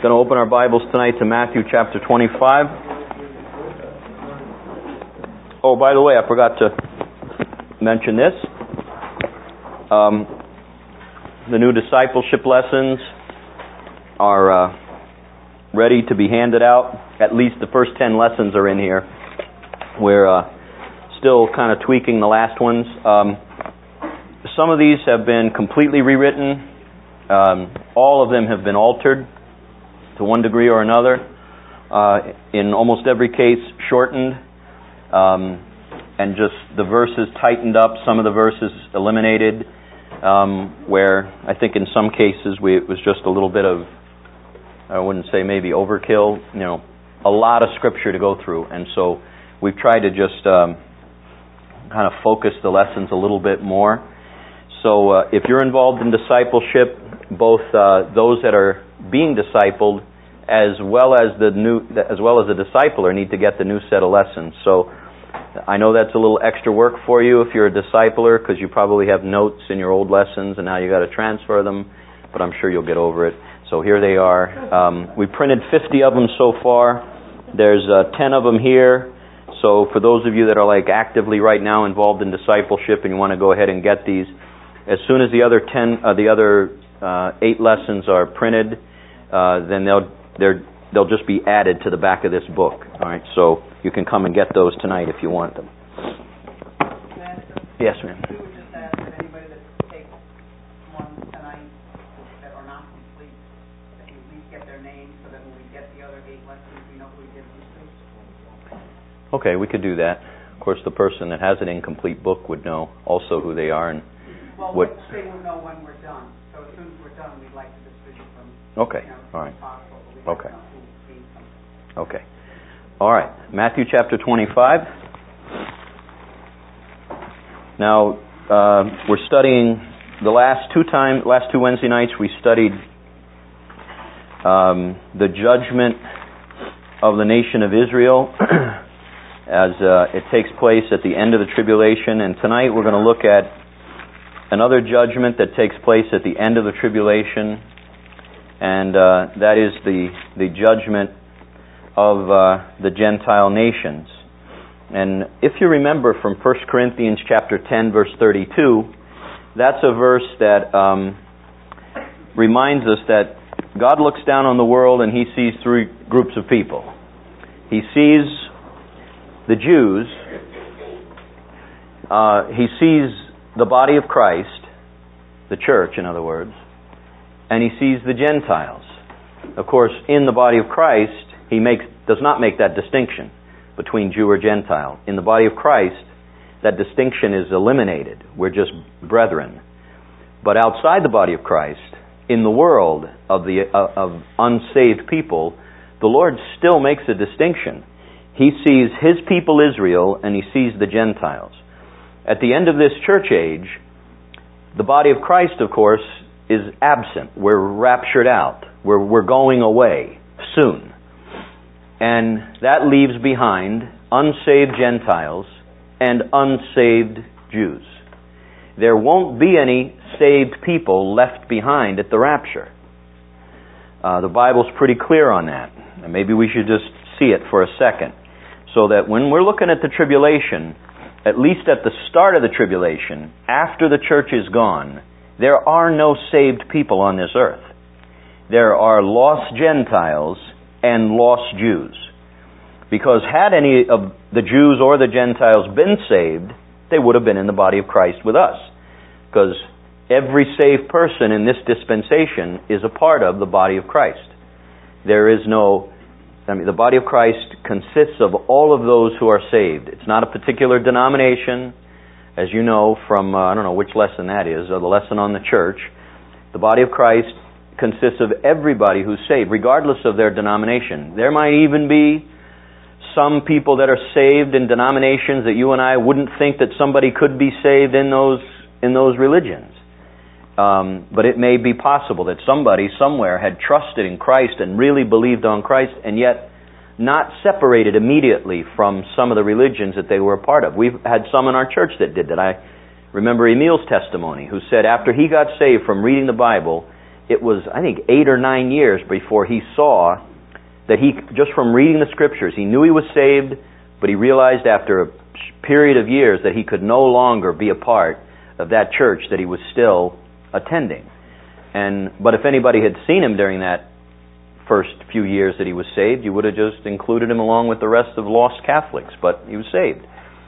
Going to open our Bibles tonight to Matthew chapter 25. Oh, by the way, I forgot to mention this. The new discipleship lessons are ready to be handed out. At least the first 10 lessons are in here. We're still kind of tweaking the last ones. Some of these have been completely rewritten. All of them have been altered to one degree or another. In almost every case, shortened. And just the verses tightened up. Some of the verses eliminated. Where I think in some cases it was just a little bit of, I wouldn't say maybe overkill, a lot of scripture to go through. And so we've tried to just kind of focus the lessons a little bit more. So if you're involved in discipleship, both those that are being discipled as well as the discipler need to get the new set of lessons. So I know that's a little extra work for you if you're a discipler, because you probably have notes in your old lessons and now you got to transfer them, but I'm sure you'll get over it. So here they are. We printed 50 of them so far. There's 10 of them here. So for those of you that are actively right now involved in discipleship and you want to go ahead and get these, as soon as the other 8 lessons are printed, then they'll just be added to the back of this book. All right, so you can come and get those tonight if you want them. Yes, ma'am. We would just ask that anybody that takes one tonight that are not complete, that you at least get their name so that when we get the other 8 lessons, we know who we give them to. Okay, we could do that. Of course, the person that has an incomplete book would know also who they are and what. They will know when we're done. So as soon as we're done, we'd like to distribute them. Okay, all right. Possible, but we'd like to know who needs them. Okay. All right. Matthew chapter 25. Now, we're studying the last two Wednesday nights we studied the judgment of the nation of Israel as it takes place at the end of the tribulation. And tonight we're going to look at another judgment that takes place at the end of the tribulation, and that is the judgment of the Gentile nations. And if you remember from 1 Corinthians chapter 10, verse 32, that's a verse that reminds us that God looks down on the world and He sees 3 groups of people. He sees the Jews, He sees the body of Christ, the church in other words, and He sees the Gentiles. Of course, in the body of Christ, He does not make that distinction between Jew or Gentile. In the body of Christ, that distinction is eliminated. We're just brethren. But outside the body of Christ, in the world of unsaved people, the Lord still makes a distinction. He sees His people Israel and He sees the Gentiles. At the end of this church age, the body of Christ, of course, is absent. We're raptured out. We're going away soon. And that leaves behind unsaved Gentiles and unsaved Jews. There won't be any saved people left behind at the rapture. The Bible's pretty clear on that. And maybe we should just see it for a second. So that when we're looking at the tribulation, at least at the start of the tribulation, after the church is gone, there are no saved people on this earth. There are lost Gentiles and lost Jews. Because had any of the Jews or the Gentiles been saved, they would have been in the body of Christ with us. Because every saved person in this dispensation is a part of the body of Christ. The body of Christ consists of all of those who are saved. It's not a particular denomination. As you know from, I don't know which lesson that is, or the lesson on the church. The body of Christ consists of everybody who's saved, regardless of their denomination. There might even be some people that are saved in denominations that you and I wouldn't think that somebody could be saved in those religions. But it may be possible that somebody somewhere had trusted in Christ and really believed on Christ and yet not separated immediately from some of the religions that they were a part of. We've had some in our church that did that. I remember Emil's testimony, who said after he got saved from reading the Bible, it was, I think, 8 or 9 years before he saw that he, just from reading the Scriptures, he knew he was saved, but he realized after a period of years that he could no longer be a part of that church that he was still attending. But if anybody had seen him during that first few years that he was saved, you would have just included him along with the rest of lost Catholics, but he was saved.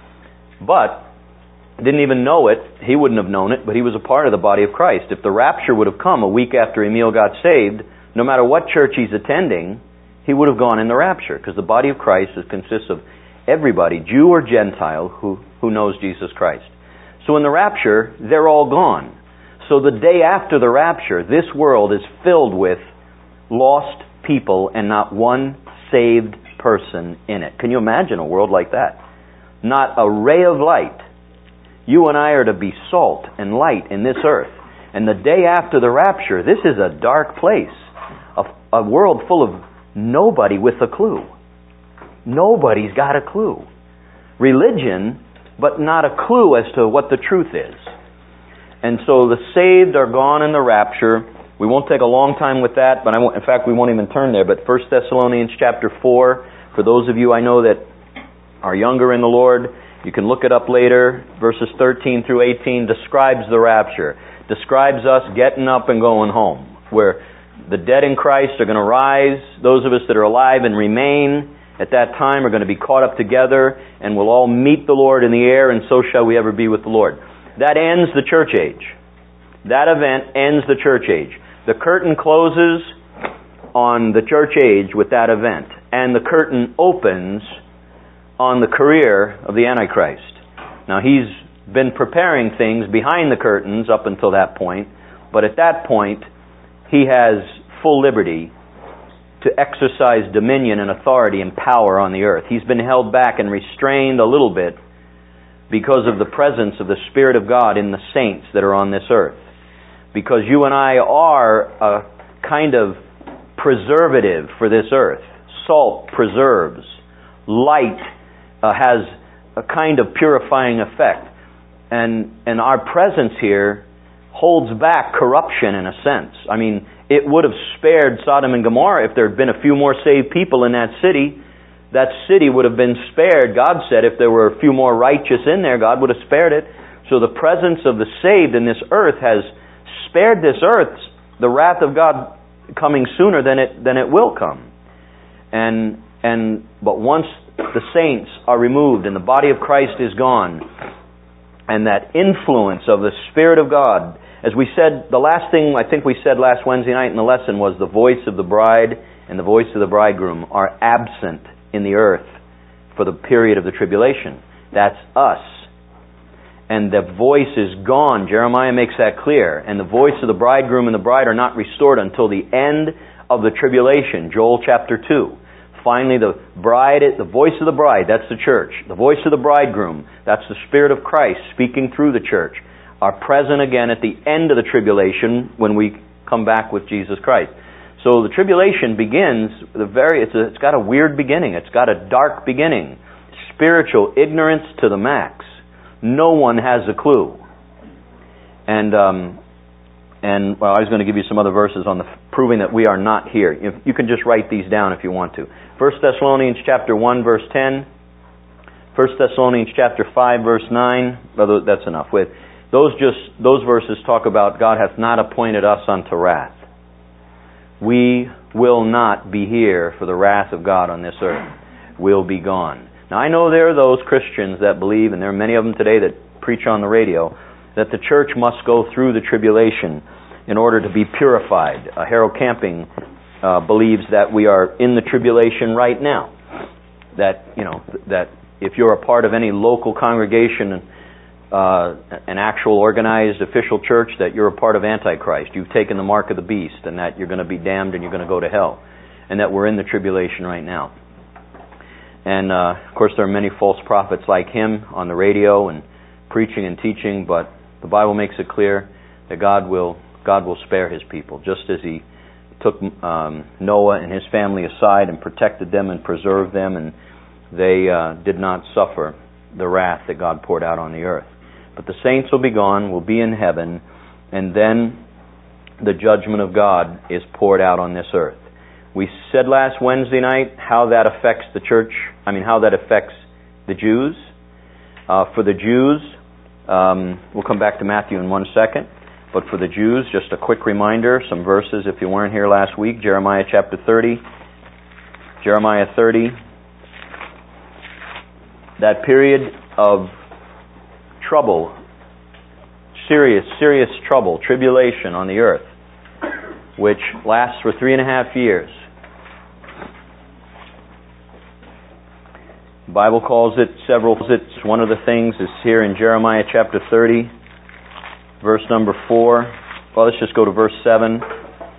But didn't even know it, he wouldn't have known it, but he was a part of the body of Christ. If the rapture would have come a week after Emil got saved, no matter what church he's attending, he would have gone in the rapture, because the body of Christ consists of everybody, Jew or Gentile, who knows Jesus Christ. So in the rapture, they're all gone. So the day after the rapture, this world is filled with lost people and not one saved person in it. Can you imagine a world like that? Not a ray of light. You and I are to be salt and light in this earth. And the day after the rapture, this is a dark place. A world full of nobody with a clue. Nobody's got a clue. Religion, but not a clue as to what the truth is. And so the saved are gone in the rapture. We won't take a long time with that, but in fact we won't even turn there. But 1 Thessalonians chapter 4, for those of you I know that are younger in the Lord, you can look it up later. Verses 13 through 18 describes the rapture. Describes us getting up and going home, where the dead in Christ are going to rise. Those of us that are alive and remain at that time are going to be caught up together, and we'll all meet the Lord in the air, and so shall we ever be with the Lord. That ends the church age. That event ends the church age. The curtain closes on the church age with that event, and the curtain opens on the career of the Antichrist. Now, he's been preparing things behind the curtains up until that point, but at that point, he has full liberty to exercise dominion and authority and power on the earth. He's been held back and restrained a little bit because of the presence of the Spirit of God in the saints that are on this earth. Because you and I are a kind of preservative for this earth. Salt preserves. Light has a kind of purifying effect. And our presence here holds back corruption in a sense. I mean, it would have spared Sodom and Gomorrah if there had been a few more saved people in that city. That city would have been spared. God said if there were a few more righteous in there, God would have spared it. So the presence of the saved in this earth has spared this earth the wrath of God coming sooner than it will come. But once the saints are removed and the body of Christ is gone, and that influence of the Spirit of God, as we said, the last thing I think we said last Wednesday night in the lesson was the voice of the bride and the voice of the bridegroom are absent in the earth for the period of the tribulation. That's us. And the voice is gone. Jeremiah makes that clear. And the voice of the bridegroom and the bride are not restored until the end of the tribulation. Joel chapter 2. Finally, the bride, the voice of the bride, that's the church. The voice of the bridegroom, that's the Spirit of Christ speaking through the church, are present again at the end of the tribulation when we come back with Jesus Christ. So the tribulation begins, it's got a weird beginning. It's got a dark beginning. Spiritual ignorance to the max. No one has a clue. And I was going to give you some other verses on proving that we are not here. You can just write these down if you want to. 1 Thessalonians chapter 1 verse 10. 1 Thessalonians chapter 5 verse 9. Well, that's enough. Those verses talk about God hath not appointed us unto wrath. We will not be here for the wrath of God on this earth. We'll be gone. Now I know there are those Christians that believe, and there are many of them today that preach on the radio, that the church must go through the tribulation in order to be purified. Harold Camping believes that we are in the tribulation right now. That if you're a part of any local congregation, an actual organized official church, that you're a part of Antichrist. You've taken the mark of the beast, and that you're going to be damned and you're going to go to hell. And that we're in the tribulation right now. And of course there are many false prophets like him on the radio and preaching and teaching, but the Bible makes it clear that God will spare His people, just as He took Noah and his family aside and protected them and preserved them, and they did not suffer the wrath that God poured out on the earth. But the saints will be gone, will be in heaven, and then the judgment of God is poured out on this earth. We said last Wednesday night how that affects the church, how that affects the Jews. For the Jews, we'll come back to Matthew in 1 second, but for the Jews, just a quick reminder, some verses if you weren't here last week, Jeremiah chapter 30. Jeremiah 30, that period of trouble, serious trouble, tribulation on the earth, which lasts for 3.5 years. The Bible calls it several. One of the things is here in Jeremiah chapter 30, verse number 4. Well, let's just go to verse 7. It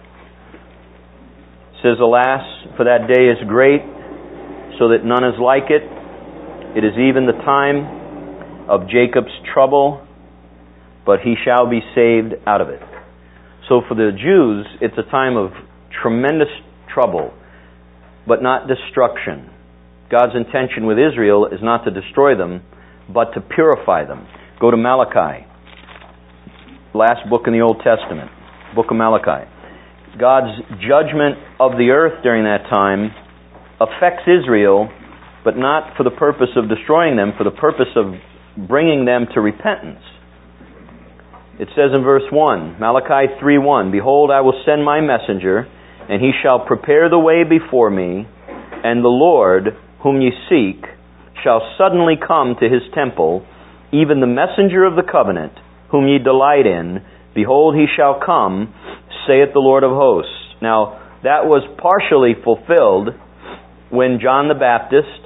says, "Alas, for that day is great, so that none is like it. It is even the time of Jacob's trouble, but he shall be saved out of it." So for the Jews, it's a time of tremendous trouble, but not destruction. God's intention with Israel is not to destroy them, but to purify them. Go to Malachi, last book in the Old Testament, book of Malachi. God's judgment of the earth during that time affects Israel, but not for the purpose of destroying them, for the purpose of bringing them to repentance. It says in verse 1, Malachi 3:1, "Behold, I will send my messenger, and he shall prepare the way before me, and the Lord, whom ye seek, shall suddenly come to his temple, even the messenger of the covenant, whom ye delight in. Behold, he shall come, saith the Lord of hosts." Now, that was partially fulfilled when John the Baptist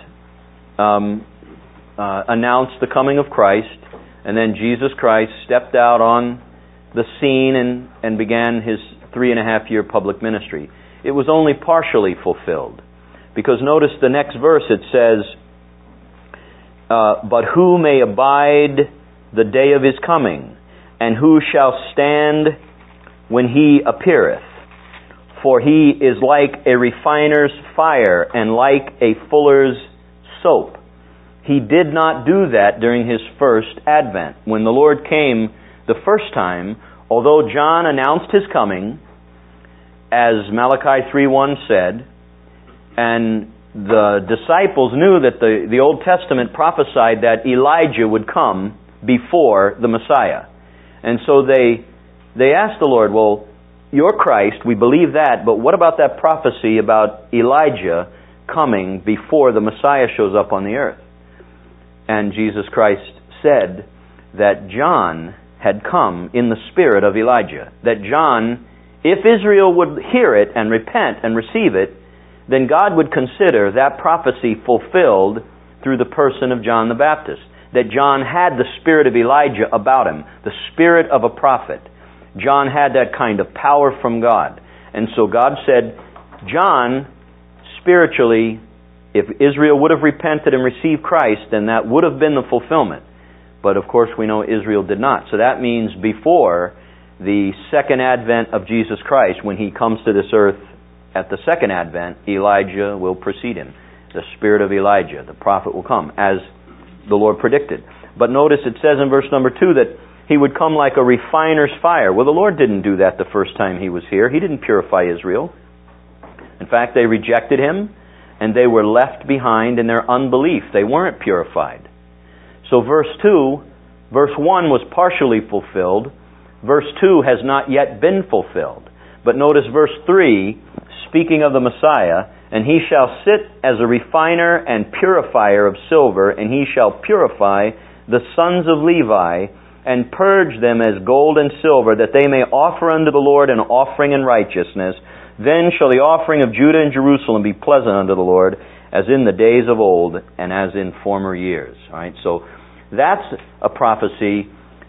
announced the coming of Christ, and then Jesus Christ stepped out on the scene and began his 3.5-year public ministry. It was only partially fulfilled. Because notice the next verse, it says, "But who may abide the day of his coming? And who shall stand when he appeareth? For he is like a refiner's fire, and like a fuller's soap." He did not do that during his first advent. When the Lord came the first time, although John announced his coming, as Malachi 3:1 said, and the disciples knew that the Old Testament prophesied that Elijah would come before the Messiah. And so they asked the Lord, "Well, you're Christ, we believe that, but what about that prophecy about Elijah coming before the Messiah shows up on the earth?" And Jesus Christ said that John had come in the spirit of Elijah. That John, if Israel would hear it and repent and receive it, then God would consider that prophecy fulfilled through the person of John the Baptist. That John had the spirit of Elijah about him, the spirit of a prophet. John had that kind of power from God. And so God said, John, spiritually, if Israel would have repented and received Christ, then that would have been the fulfillment. But of course we know Israel did not. So that means before the second advent of Jesus Christ, when he comes to this earth at the second advent, Elijah will precede him. The spirit of Elijah, the prophet, will come, as the Lord predicted. But notice it says in verse number 2 that he would come like a refiner's fire. Well, the Lord didn't do that the first time he was here. He didn't purify Israel. In fact, they rejected him, and they were left behind in their unbelief. They weren't purified. So verse 1 was partially fulfilled. Verse 2 has not yet been fulfilled. But notice verse 3, speaking of the Messiah, "And he shall sit as a refiner and purifier of silver, and he shall purify the sons of Levi, and purge them as gold and silver, that they may offer unto the Lord an offering in righteousness. Then shall the offering of Judah and Jerusalem be pleasant unto the Lord, as in the days of old, and as in former years." All right, so that's a prophecy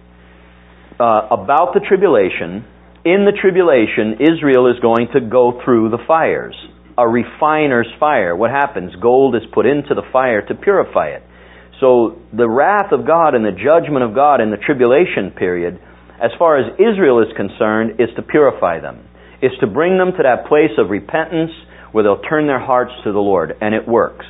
about the tribulation. In the tribulation, Israel is going to go through the fires. A refiner's fire. What happens? Gold is put into the fire to purify it. So the wrath of God and the judgment of God in the tribulation period, as far as Israel is concerned, is to purify them. Is to bring them to that place of repentance where they'll turn their hearts to the Lord. And it works.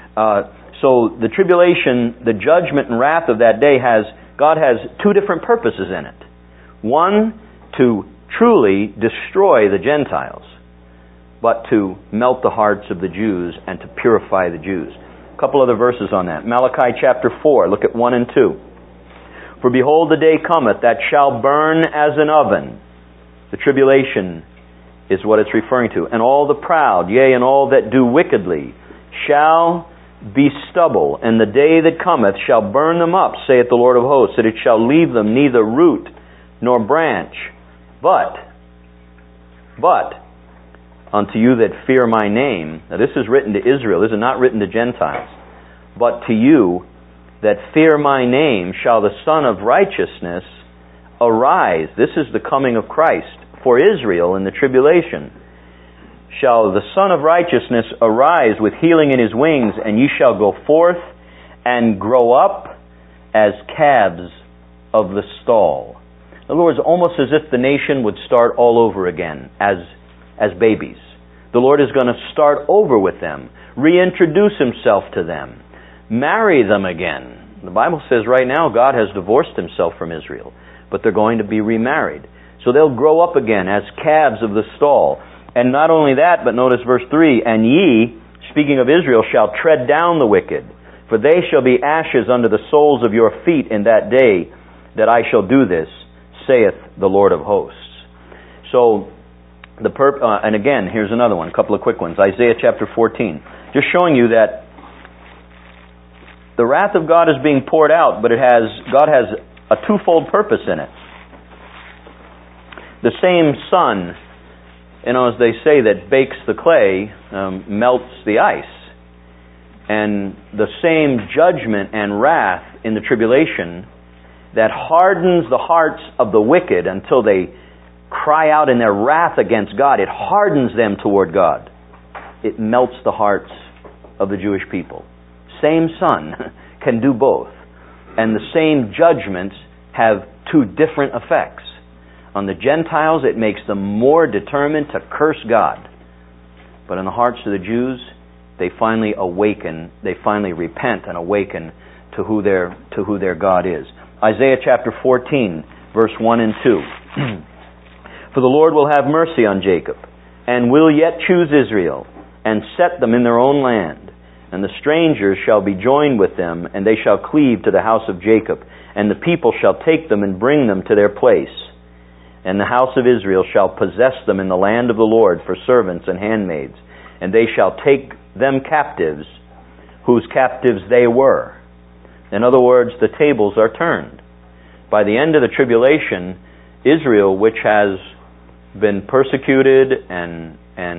So the tribulation, the judgment and wrath of that day God has two different purposes in it. One, to truly destroy the Gentiles, but to melt the hearts of the Jews and to purify the Jews. A couple other verses on that. Malachi chapter 4, look at 1 and 2. For behold, the day cometh that shall burn as an oven. The tribulation is what it's referring to. And all the proud, yea, and all that do wickedly, shall be stubble, and the day that cometh shall burn them up, saith the Lord of hosts, that it shall leave them neither root nor branch. But unto you that fear my name, now this is written to Israel, this is not written to Gentiles, but to you that fear my name shall the Son of Righteousness arise. This is the coming of Christ for Israel in the tribulation. Shall the Son of Righteousness arise with healing in his wings, and ye shall go forth and grow up as calves of the stall. In other words, almost as if the nation would start all over again as babies. The Lord is going to start over with them, reintroduce himself to them, marry them again. The Bible says right now God has divorced himself from Israel, but they're going to be remarried. So they'll grow up again as calves of the stall. And not only that, but notice verse 3, and ye, speaking of Israel, shall tread down the wicked, for they shall be ashes under the soles of your feet in that day that I shall do this, saith the Lord of hosts. So, and again, here's another one, a couple of quick ones. Isaiah chapter 14. Just showing you that the wrath of God is being poured out, but God has a twofold purpose in it. The same sun, as they say, that bakes the clay, melts the ice. And the same judgment and wrath in the tribulation that hardens the hearts of the wicked until they cry out in their wrath against God. It hardens them toward God. It melts the hearts of the Jewish people. Same sun can do both. And the same judgments have two different effects. On the Gentiles, it makes them more determined to curse God. But in the hearts of the Jews, they finally awaken, they finally repent and awaken to who their God is. Isaiah chapter 14, verse 1 and 2. For the Lord will have mercy on Jacob, and will yet choose Israel, and set them in their own land. And the strangers shall be joined with them, and they shall cleave to the house of Jacob. And the people shall take them and bring them to their place. And the house of Israel shall possess them in the land of the Lord for servants and handmaids. And they shall take them captives, whose captives they were. In other words, the tables are turned. By the end of the tribulation, Israel, which has been persecuted and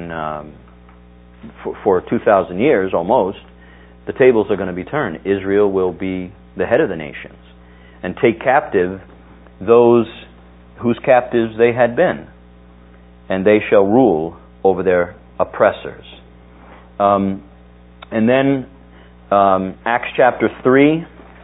for 2,000 years almost, the tables are going to be turned. Israel will be the head of the nations and take captive those whose captives they had been, and they shall rule over their oppressors. And then Acts chapter 3.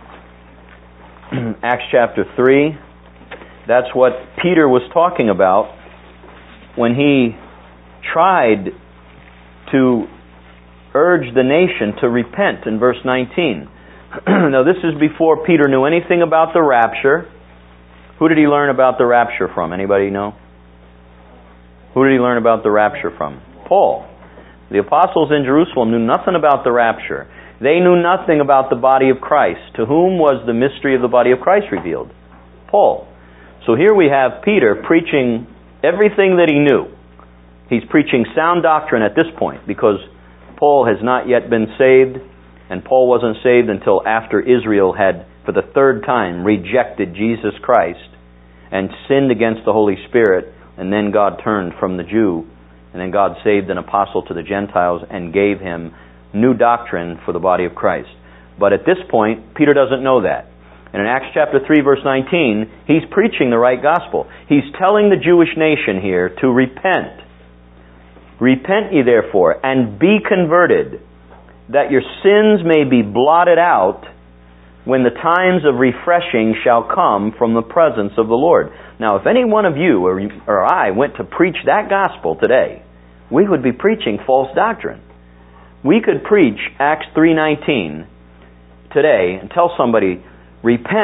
Acts chapter 3, that's what Peter was talking about when he tried to urge the nation to repent in verse 19. Now this is before Peter knew anything about the rapture. Who did he learn about the rapture from? Anybody know? Who did he learn about the rapture from? Paul. The apostles in Jerusalem knew nothing about the rapture. They knew nothing about the body of Christ. To whom was the mystery of the body of Christ revealed? Paul. So here we have Peter preaching everything that he knew. He's preaching sound doctrine at this point because Paul has not yet been saved, and Paul wasn't saved until after Israel had, for the third time, rejected Jesus Christ and sinned against the Holy Spirit, and then God turned from the Jew, and then God saved an apostle to the Gentiles and gave him new doctrine for the body of Christ. But at this point, Peter doesn't know that. And in Acts chapter 3, verse 19, he's preaching the right gospel. He's telling the Jewish nation here to repent. Repent ye therefore, and be converted, that your sins may be blotted out when the times of refreshing shall come from the presence of the Lord. Now, if any one of you or I went to preach that gospel today, we would be preaching false doctrine. We could preach Acts 3:19 today and tell somebody, repent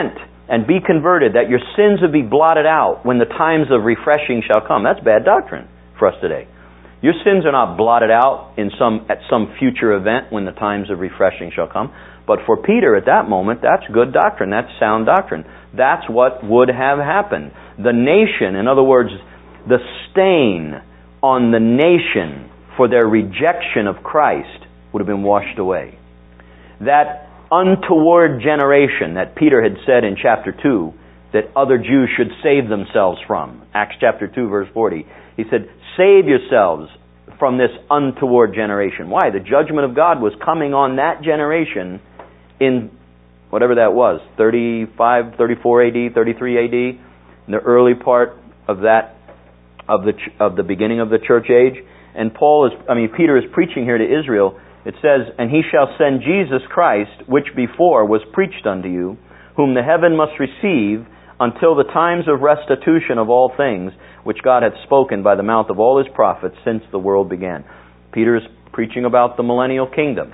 and be converted, that your sins will be blotted out when the times of refreshing shall come. That's bad doctrine for us today. Your sins are not blotted out at some future event when the times of refreshing shall come. But for Peter at that moment, that's good doctrine. That's sound doctrine. That's what would have happened. The nation, in other words, the stain on the nation for their rejection of Christ would have been washed away. That untoward generation that Peter had said in chapter 2 that other Jews should save themselves from. Acts chapter 2 verse 40. He said, save yourselves from this untoward generation. Why? The judgment of God was coming on that generation in whatever that was, 35, 34 AD, 33 AD, in the early part of that, of the beginning of the church age. And Peter is preaching here to Israel. It says, and he shall send Jesus Christ, which before was preached unto you, whom the heaven must receive until the times of restitution of all things, which God hath spoken by the mouth of all his prophets since the world began. Peter is preaching about the millennial kingdom.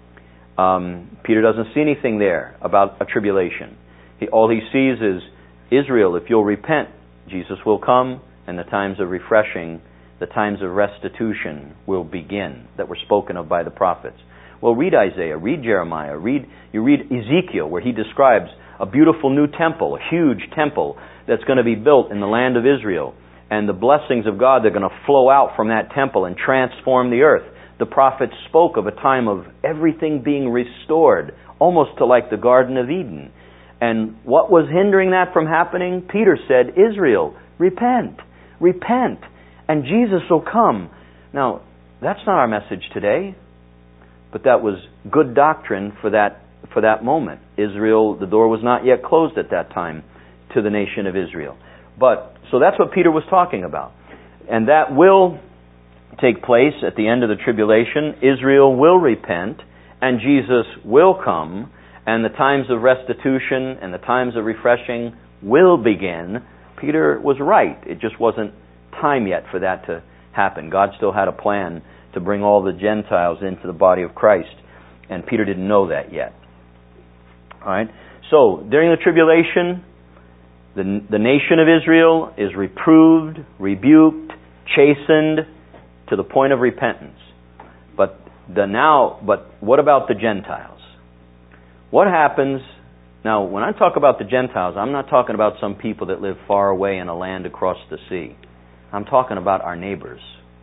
Peter doesn't see anything there about a tribulation. All he sees is Israel, if you'll repent, Jesus will come, and the times of refreshing, the times of restitution will begin that were spoken of by the prophets. Well, read Isaiah, read Jeremiah, you read Ezekiel, where he describes a beautiful new temple, a huge temple that's going to be built in the land of Israel. And the blessings of God, they're going to flow out from that temple and transform the earth. The prophets spoke of a time of everything being restored, almost to like the Garden of Eden. And what was hindering that from happening? Peter said, Israel, repent, repent, and Jesus will come. Now, that's not our message today, but that was good doctrine for that moment. Israel, the door was not yet closed at that time to the nation of Israel. So that's what Peter was talking about. And that will take place at the end of the tribulation. Israel will repent, and Jesus will come, and the times of restitution and the times of refreshing will begin. Peter was right. It just wasn't time yet for that to happen. God still had a plan to bring all the Gentiles into the body of Christ, and Peter didn't know that yet. All right. So, during the tribulation, the nation of Israel is reproved, rebuked, chastened, to the point of repentance. But what about the Gentiles? What happens? Now, when I talk about the Gentiles, I'm not talking about some people that live far away in a land across the sea. I'm talking about our neighbors.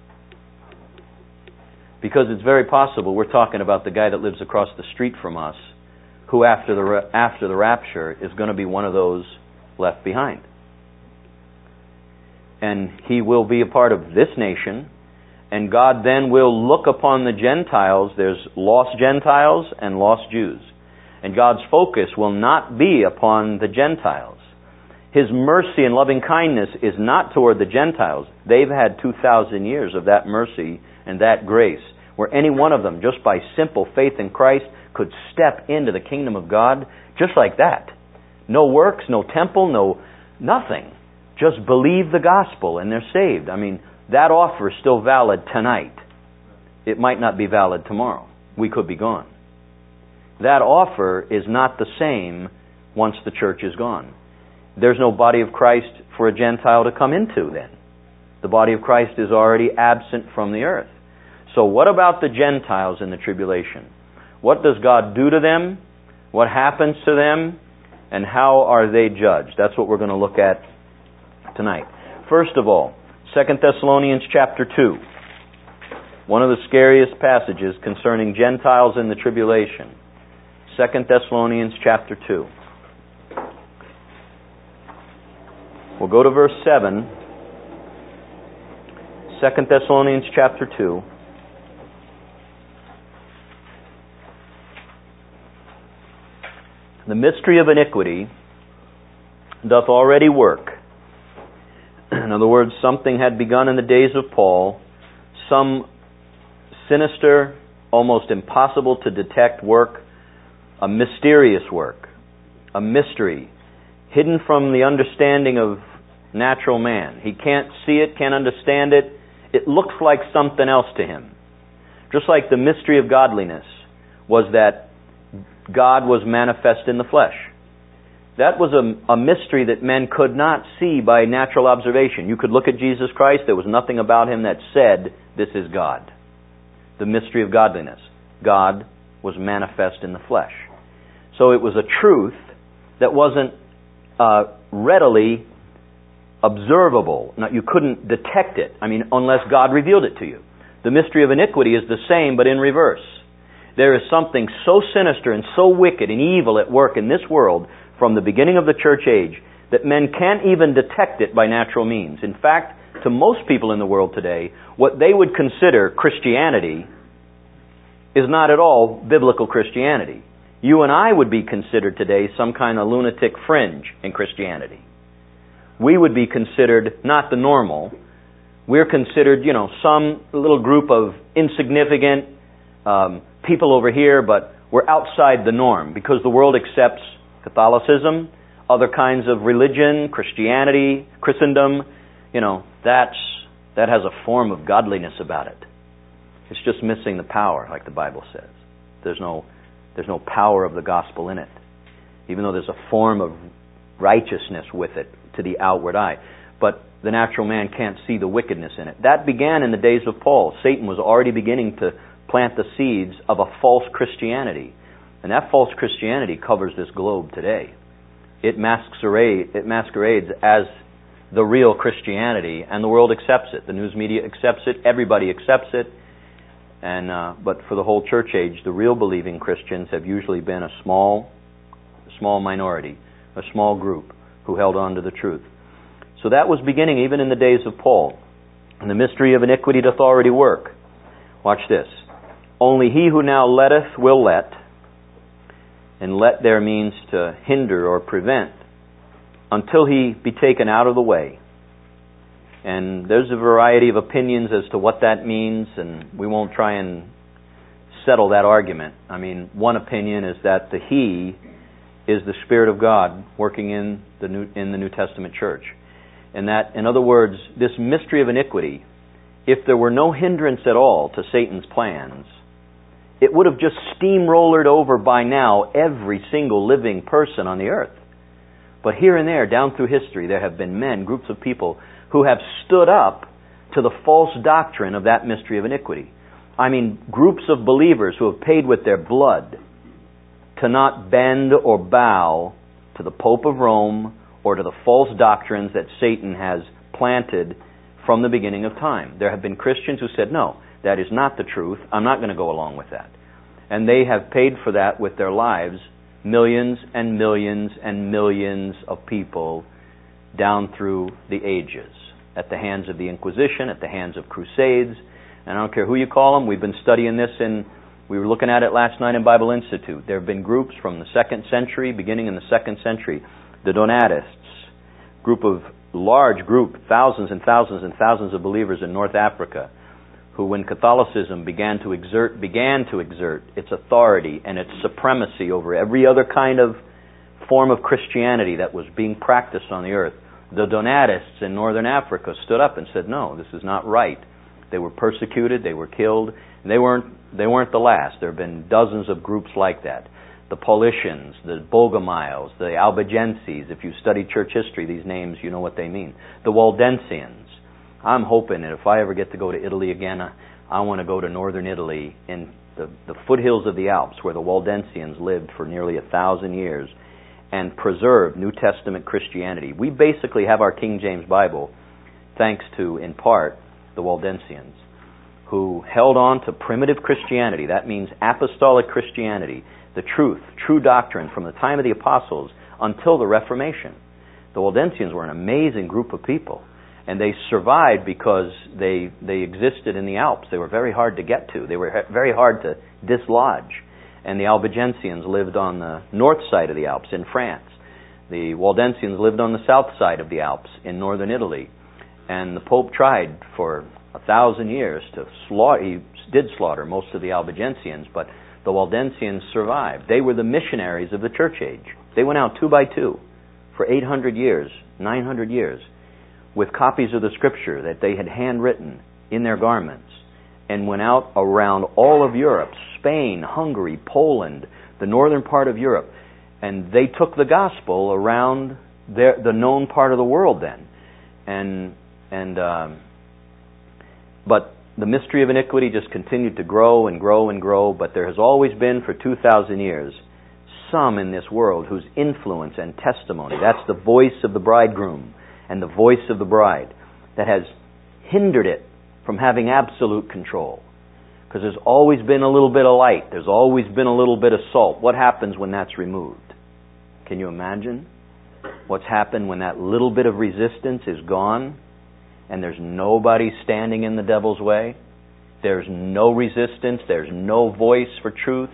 Because it's very possible we're talking about the guy that lives across the street from us, who after the rapture is going to be one of those left behind. And he will be a part of this nation. And God then will look upon the Gentiles. There's lost Gentiles and lost Jews. And God's focus will not be upon the Gentiles. His mercy and loving kindness is not toward the Gentiles. They've had 2,000 years of that mercy and that grace, where any one of them, just by simple faith in Christ, could step into the kingdom of God just like that. No works, no temple, nothing. Just believe the gospel and they're saved. That offer is still valid tonight. It might not be valid tomorrow. We could be gone. That offer is not the same once the church is gone. There's no body of Christ for a Gentile to come into then. The body of Christ is already absent from the earth. So what about the Gentiles in the tribulation? What does God do to them? What happens to them? And how are they judged? That's what we're going to look at tonight. First of all, 2 Thessalonians chapter 2. One of the scariest passages concerning Gentiles in the tribulation. 2 Thessalonians chapter 2. We'll go to verse 7. 2 Thessalonians chapter 2. The mystery of iniquity doth already work. In other words, something had begun in the days of Paul, some sinister, almost impossible to detect work, a mysterious work, a mystery, hidden from the understanding of natural man. He can't see it, can't understand it. It looks like something else to him. Just like the mystery of godliness was that God was manifest in the flesh. That was a mystery that men could not see by natural observation. You could look at Jesus Christ, there was nothing about Him that said, this is God. The mystery of godliness. God was manifest in the flesh. So it was a truth that wasn't readily observable. Now, you couldn't detect it, unless God revealed it to you. The mystery of iniquity is the same, but in reverse. There is something so sinister and so wicked and evil at work in this world from the beginning of the church age that men can't even detect it by natural means. In fact, to most people in the world today, what they would consider Christianity is not at all biblical Christianity. You and I would be considered today some kind of lunatic fringe in Christianity. We would be considered not the normal. We're considered, some little group of insignificant people over here, but we're outside the norm because the world accepts Catholicism, other kinds of religion, Christianity, Christendom. That has a form of godliness about it. It's just missing the power, like the Bible says. There's no power of the gospel in it, even though there's a form of righteousness with it to the outward eye. But the natural man can't see the wickedness in it. That began in the days of Paul. Satan was already beginning to plant the seeds of a false Christianity. And that false Christianity covers this globe today. It masquerades as the real Christianity, and the world accepts it. The news media accepts it. Everybody accepts it. But for the whole church age, the real believing Christians have usually been a small minority, a small group who held on to the truth. So that was beginning even in the days of Paul. And the mystery of iniquity doth already work. Watch this. Only he who now letteth will let, and let there means to hinder or prevent, until he be taken out of the way. And there's a variety of opinions as to what that means, and we won't try and settle that argument. One opinion is that the He is the Spirit of God working in the New Testament church. And that, in other words, this mystery of iniquity, if there were no hindrance at all to Satan's plans, it would have just steamrollered over by now every single living person on the earth. But here and there, down through history, there have been men, groups of people, who have stood up to the false doctrine of that mystery of iniquity. Groups of believers who have paid with their blood to not bend or bow to the Pope of Rome or to the false doctrines that Satan has planted from the beginning of time. There have been Christians who said, no, that is not the truth. I'm not going to go along with that. And they have paid for that with their lives, millions and millions and millions of people down through the ages, at the hands of the Inquisition, at the hands of crusades, and I don't care who you call them. We've been studying this we were looking at it last night in Bible Institute. There have been groups from the 2nd century, beginning in the 2nd century, the Donatists, large group, thousands and thousands and thousands of believers in North Africa, who, when Catholicism began to exert its authority and its supremacy over every other kind of form of Christianity that was being practiced on the earth, the Donatists in northern Africa stood up and said, no, this is not right. They were persecuted, they were killed, and they weren't the last. There have been dozens of groups like that. The Paulicians, the Bogomiles, the Albigenses. If you study church history, these names, you know what they mean. The Waldensians. I'm hoping that if I ever get to go to Italy again, I want to go to northern Italy in the foothills of the Alps, where the Waldensians lived for nearly 1,000 years and preserved New Testament Christianity. We basically have our King James Bible thanks to, in part, the Waldensians, who held on to primitive Christianity. That means apostolic Christianity, the truth, true doctrine from the time of the apostles until the Reformation. The Waldensians were an amazing group of people, and they survived because they existed in the Alps. They were very hard to get to. They were very hard to dislodge. And the Albigensians lived on the north side of the Alps in France. The Waldensians lived on the south side of the Alps in northern Italy. And the Pope tried for 1,000 years to slaughter. He did slaughter most of the Albigensians, but the Waldensians survived. They were the missionaries of the church age. They went out 2 by 2 for 800 years, 900 years, with copies of the Scripture that they had handwritten in their garments, and went out around all of Europe, Spain, Hungary, Poland, the northern part of Europe, And they took the gospel around the known part of the world then. But the mystery of iniquity just continued to grow and grow and grow, but there has always been for 2,000 years some in this world whose influence and testimony, that's the voice of the bridegroom and the voice of the bride, that has hindered it from having absolute control. Because there's always been a little bit of light, there's always been a little bit of salt. What happens when that's removed? Can you imagine what's happened when that little bit of resistance is gone and there's nobody standing in the devil's way? There's no resistance, there's no voice for truth.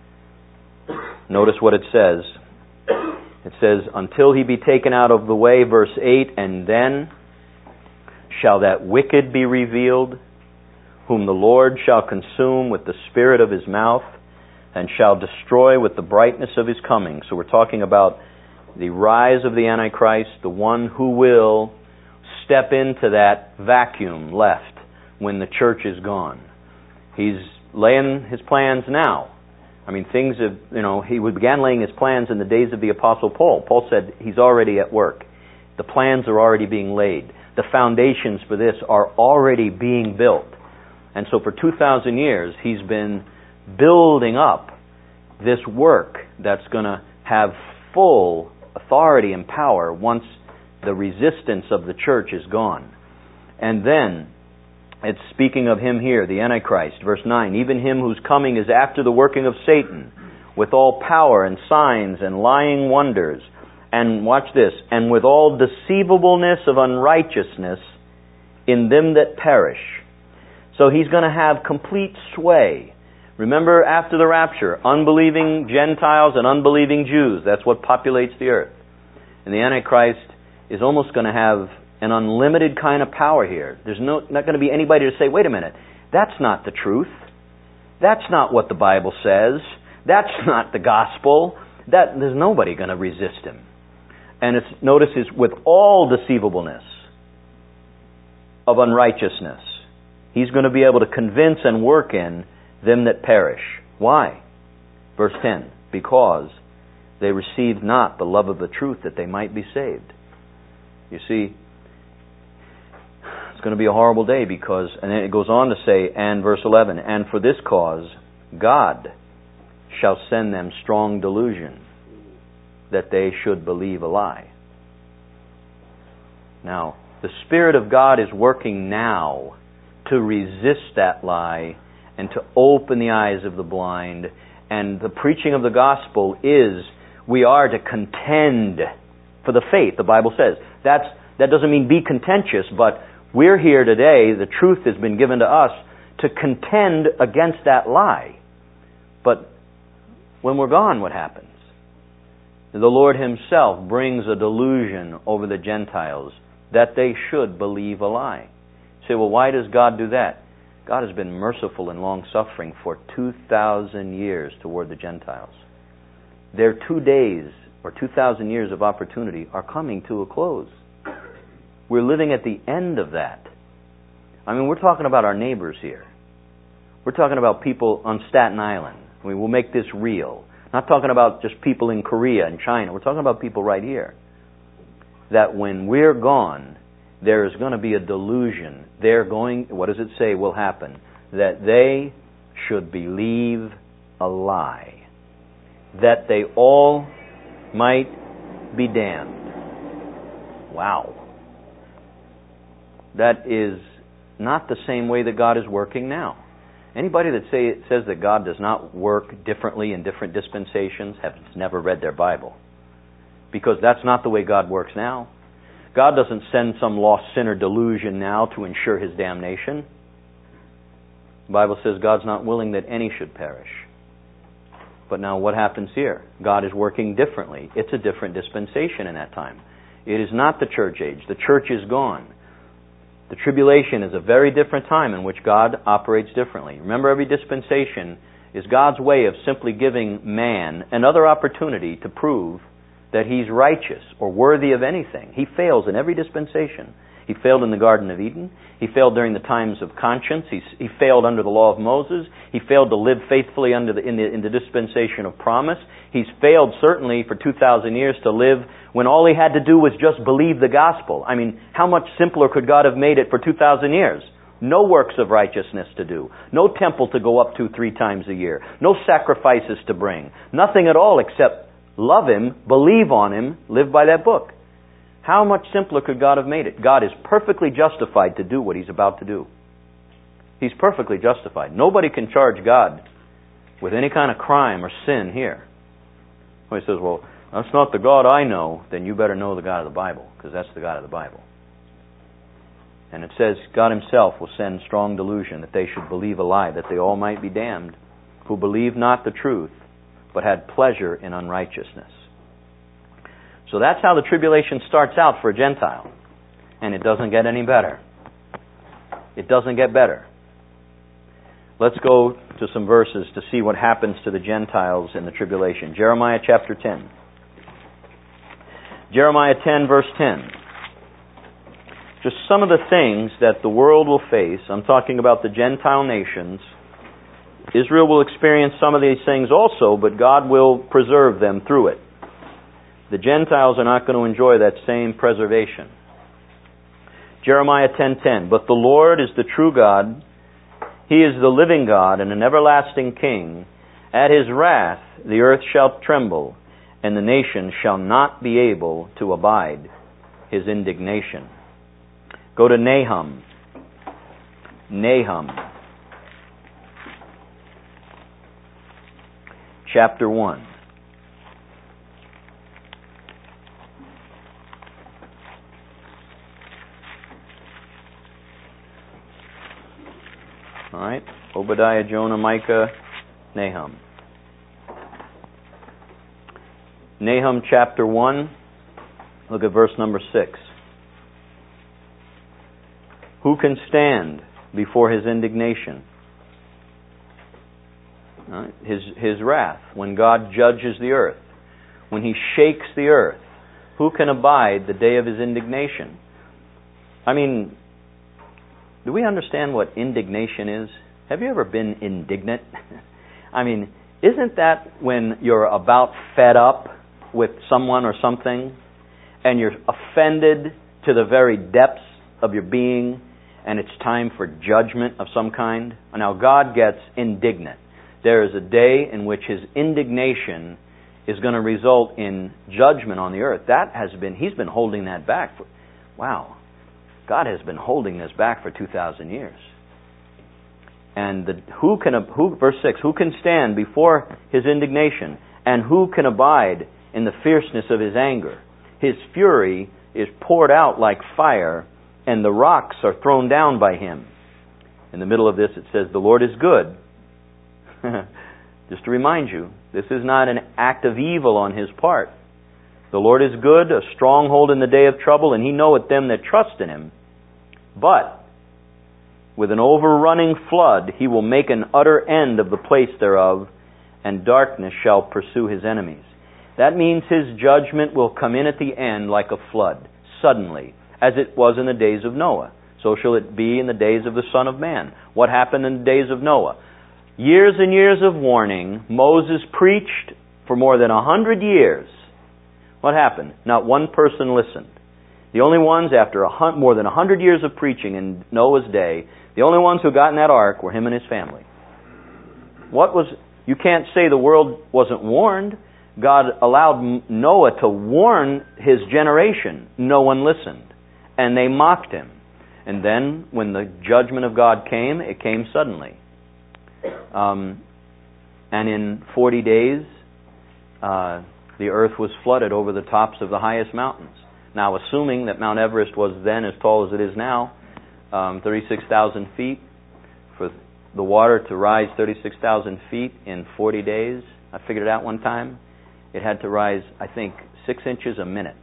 Notice what it says. It says, until he be taken out of the way, verse 8, and then shall that wicked be revealed, whom the Lord shall consume with the spirit of his mouth, and shall destroy with the brightness of his coming. So we're talking about the rise of the Antichrist, the one who will step into that vacuum left when the church is gone. He's laying his plans now. I mean, things have, he began laying his plans in the days of the Apostle Paul. Paul said he's already at work. The plans are already being laid. The foundations for this are already being built. And so for 2,000 years, he's been building up this work that's going to have full authority and power once the resistance of the church is gone. And then, it's speaking of him here, the Antichrist, verse 9, even him whose coming is after the working of Satan, with all power and signs and lying wonders, and watch this, and with all deceivableness of unrighteousness in them that perish. So he's going to have complete sway. Remember, after the rapture, unbelieving Gentiles and unbelieving Jews, that's what populates the earth. And the Antichrist is almost going to have an unlimited kind of power here. There's not going to be anybody to say, wait a minute, that's not the truth. That's not what the Bible says. That's not the gospel. There's nobody going to resist him. And notice is with all deceivableness of unrighteousness. He's going to be able to convince and work in them that perish. Why? Verse 10, because they received not the love of the truth that they might be saved. You see, it's going to be a horrible day because, and then it goes on to say, and verse 11, and for this cause God shall send them strong delusion, that they should believe a lie. Now, the Spirit of God is working now to resist that lie and to open the eyes of the blind. And the preaching of the gospel is, we are to contend for the faith, the Bible says. That doesn't mean be contentious, but we're here today, the truth has been given to us to contend against that lie. But when we're gone, what happens? The Lord Himself brings a delusion over the Gentiles that they should believe a lie. You say, well, why does God do that? God has been merciful and long-suffering for 2,000 years toward the Gentiles. Their 2 days or 2,000 years of opportunity are coming to a close. We're living at the end of that. I mean, we're talking about our neighbors here. We're talking about people on Staten Island. I mean, we'll make this real. Not talking about just people in Korea and China. We're talking about people right here. That when we're gone, there is going to be a delusion. What does it say will happen? That they should believe a lie. That they all might be damned. Wow. That is not the same way that God is working now. Anybody that says that God does not work differently in different dispensations has never read their Bible. Because that's not the way God works now. God doesn't send some lost sinner delusion now to ensure his damnation. The Bible says God's not willing that any should perish. But now what happens here? God is working differently. It's a different dispensation in that time. It is not the church age. The church is gone. The tribulation is a very different time in which God operates differently. Remember, every dispensation is God's way of simply giving man another opportunity to prove that he's righteous or worthy of anything. He fails in every dispensation. He failed in the Garden of Eden. He failed during the times of conscience. He failed under the law of Moses. He failed to live faithfully in the dispensation of promise. He's failed certainly for 2,000 years to live when all he had to do was just believe the gospel. I mean, how much simpler could God have made it for 2,000 years? No works of righteousness to do. No temple to go up to 3 times a year. No sacrifices to bring. Nothing at all except love Him, believe on Him, live by that book. How much simpler could God have made it? God is perfectly justified to do what He's about to do. He's perfectly justified. Nobody can charge God with any kind of crime or sin here. When he says, well, that's not the God I know, then you better know the God of the Bible, because that's the God of the Bible. And it says, God Himself will send strong delusion that they should believe a lie, that they all might be damned, who believe not the truth, but had pleasure in unrighteousness. So that's how the tribulation starts out for a Gentile. And it doesn't get any better. It doesn't get better. Let's go to some verses to see what happens to the Gentiles in the tribulation. Jeremiah chapter 10. Jeremiah 10, verse 10. Just some of the things that the world will face. I'm talking about the Gentile nations. Israel will experience some of these things also, but God will preserve them through it. The Gentiles are not going to enjoy that same preservation. Jeremiah 10:10. But the Lord is the true God. He is the living God and an everlasting King. At His wrath the earth shall tremble, and the nations shall not be able to abide His indignation. Go to Nahum. Nahum. Chapter 1. All right, Obadiah, Jonah, Micah, Nahum. Nahum chapter 1, look at verse number 6. Who can stand before His indignation? All right, His wrath, when God judges the earth, when He shakes the earth. Who can abide the day of His indignation? I mean, do we understand what indignation is? Have you ever been indignant? I mean, isn't that when you're about fed up with someone or something, and you're offended to the very depths of your being, and it's time for judgment of some kind? Now, God gets indignant. There is a day in which His indignation is going to result in judgment on the earth. He's been holding that back. Wow. God has been holding this back for 2,000 years. And verse 6, who can stand before His indignation? And who can abide in the fierceness of His anger? His fury is poured out like fire, and the rocks are thrown down by Him. In the middle of this it says, the Lord is good. Just to remind you, this is not an act of evil on His part. The Lord is good, a stronghold in the day of trouble, and He knoweth them that trust in Him. But with an overrunning flood He will make an utter end of the place thereof, and darkness shall pursue His enemies. That means His judgment will come in at the end like a flood, suddenly, as it was in the days of Noah. So shall it be in the days of the Son of Man. What happened in the days of Noah? Years and years of warning. Moses preached for more than 100 years. What happened? Not one person listened. The only ones, after more than 100 years of preaching in Noah's day, the only ones who got in that ark were him and his family. You can't say the world wasn't warned. God allowed Noah to warn his generation. No one listened. And they mocked him. And then, when the judgment of God came, it came suddenly. And in 40 days, the earth was flooded over the tops of the highest mountains. Now, assuming that Mount Everest was then as tall as it is now, 36,000 feet, for the water to rise 36,000 feet in 40 days, I figured it out one time, it had to rise, I think, 6 inches a minute.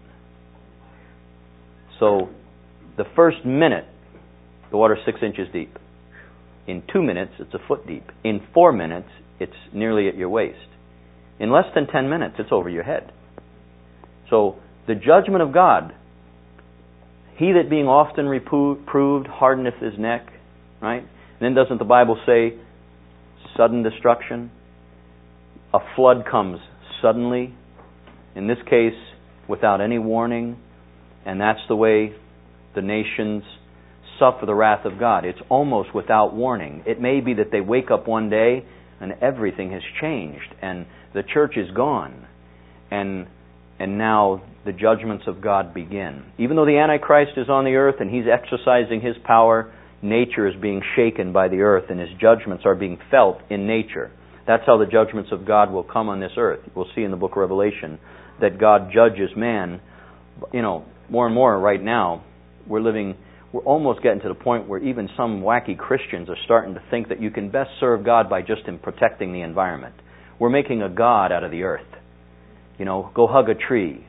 So, the first minute, the water's 6 inches deep. In 2 minutes, it's a foot deep. In 4 minutes, it's nearly at your waist. In less than 10 minutes, it's over your head. So, the judgment of God, he that being often reproved hardeneth his neck, right? And then doesn't the Bible say, sudden destruction. A flood comes suddenly, in this case, without any warning, and that's the way the nations suffer the wrath of God. It's almost without warning. It may be that they wake up one day and everything has changed, and the church is gone, and now the judgments of God begin. Even though the Antichrist is on the earth and he's exercising his power, nature is being shaken by the earth, and his judgments are being felt in nature. That's how the judgments of God will come on this earth. We'll see in the book of Revelation that God judges man. More and more right now, we're almost getting to the point where even some wacky Christians are starting to think that you can best serve God by just in protecting the environment. We're making a God out of the earth. Go hug a tree.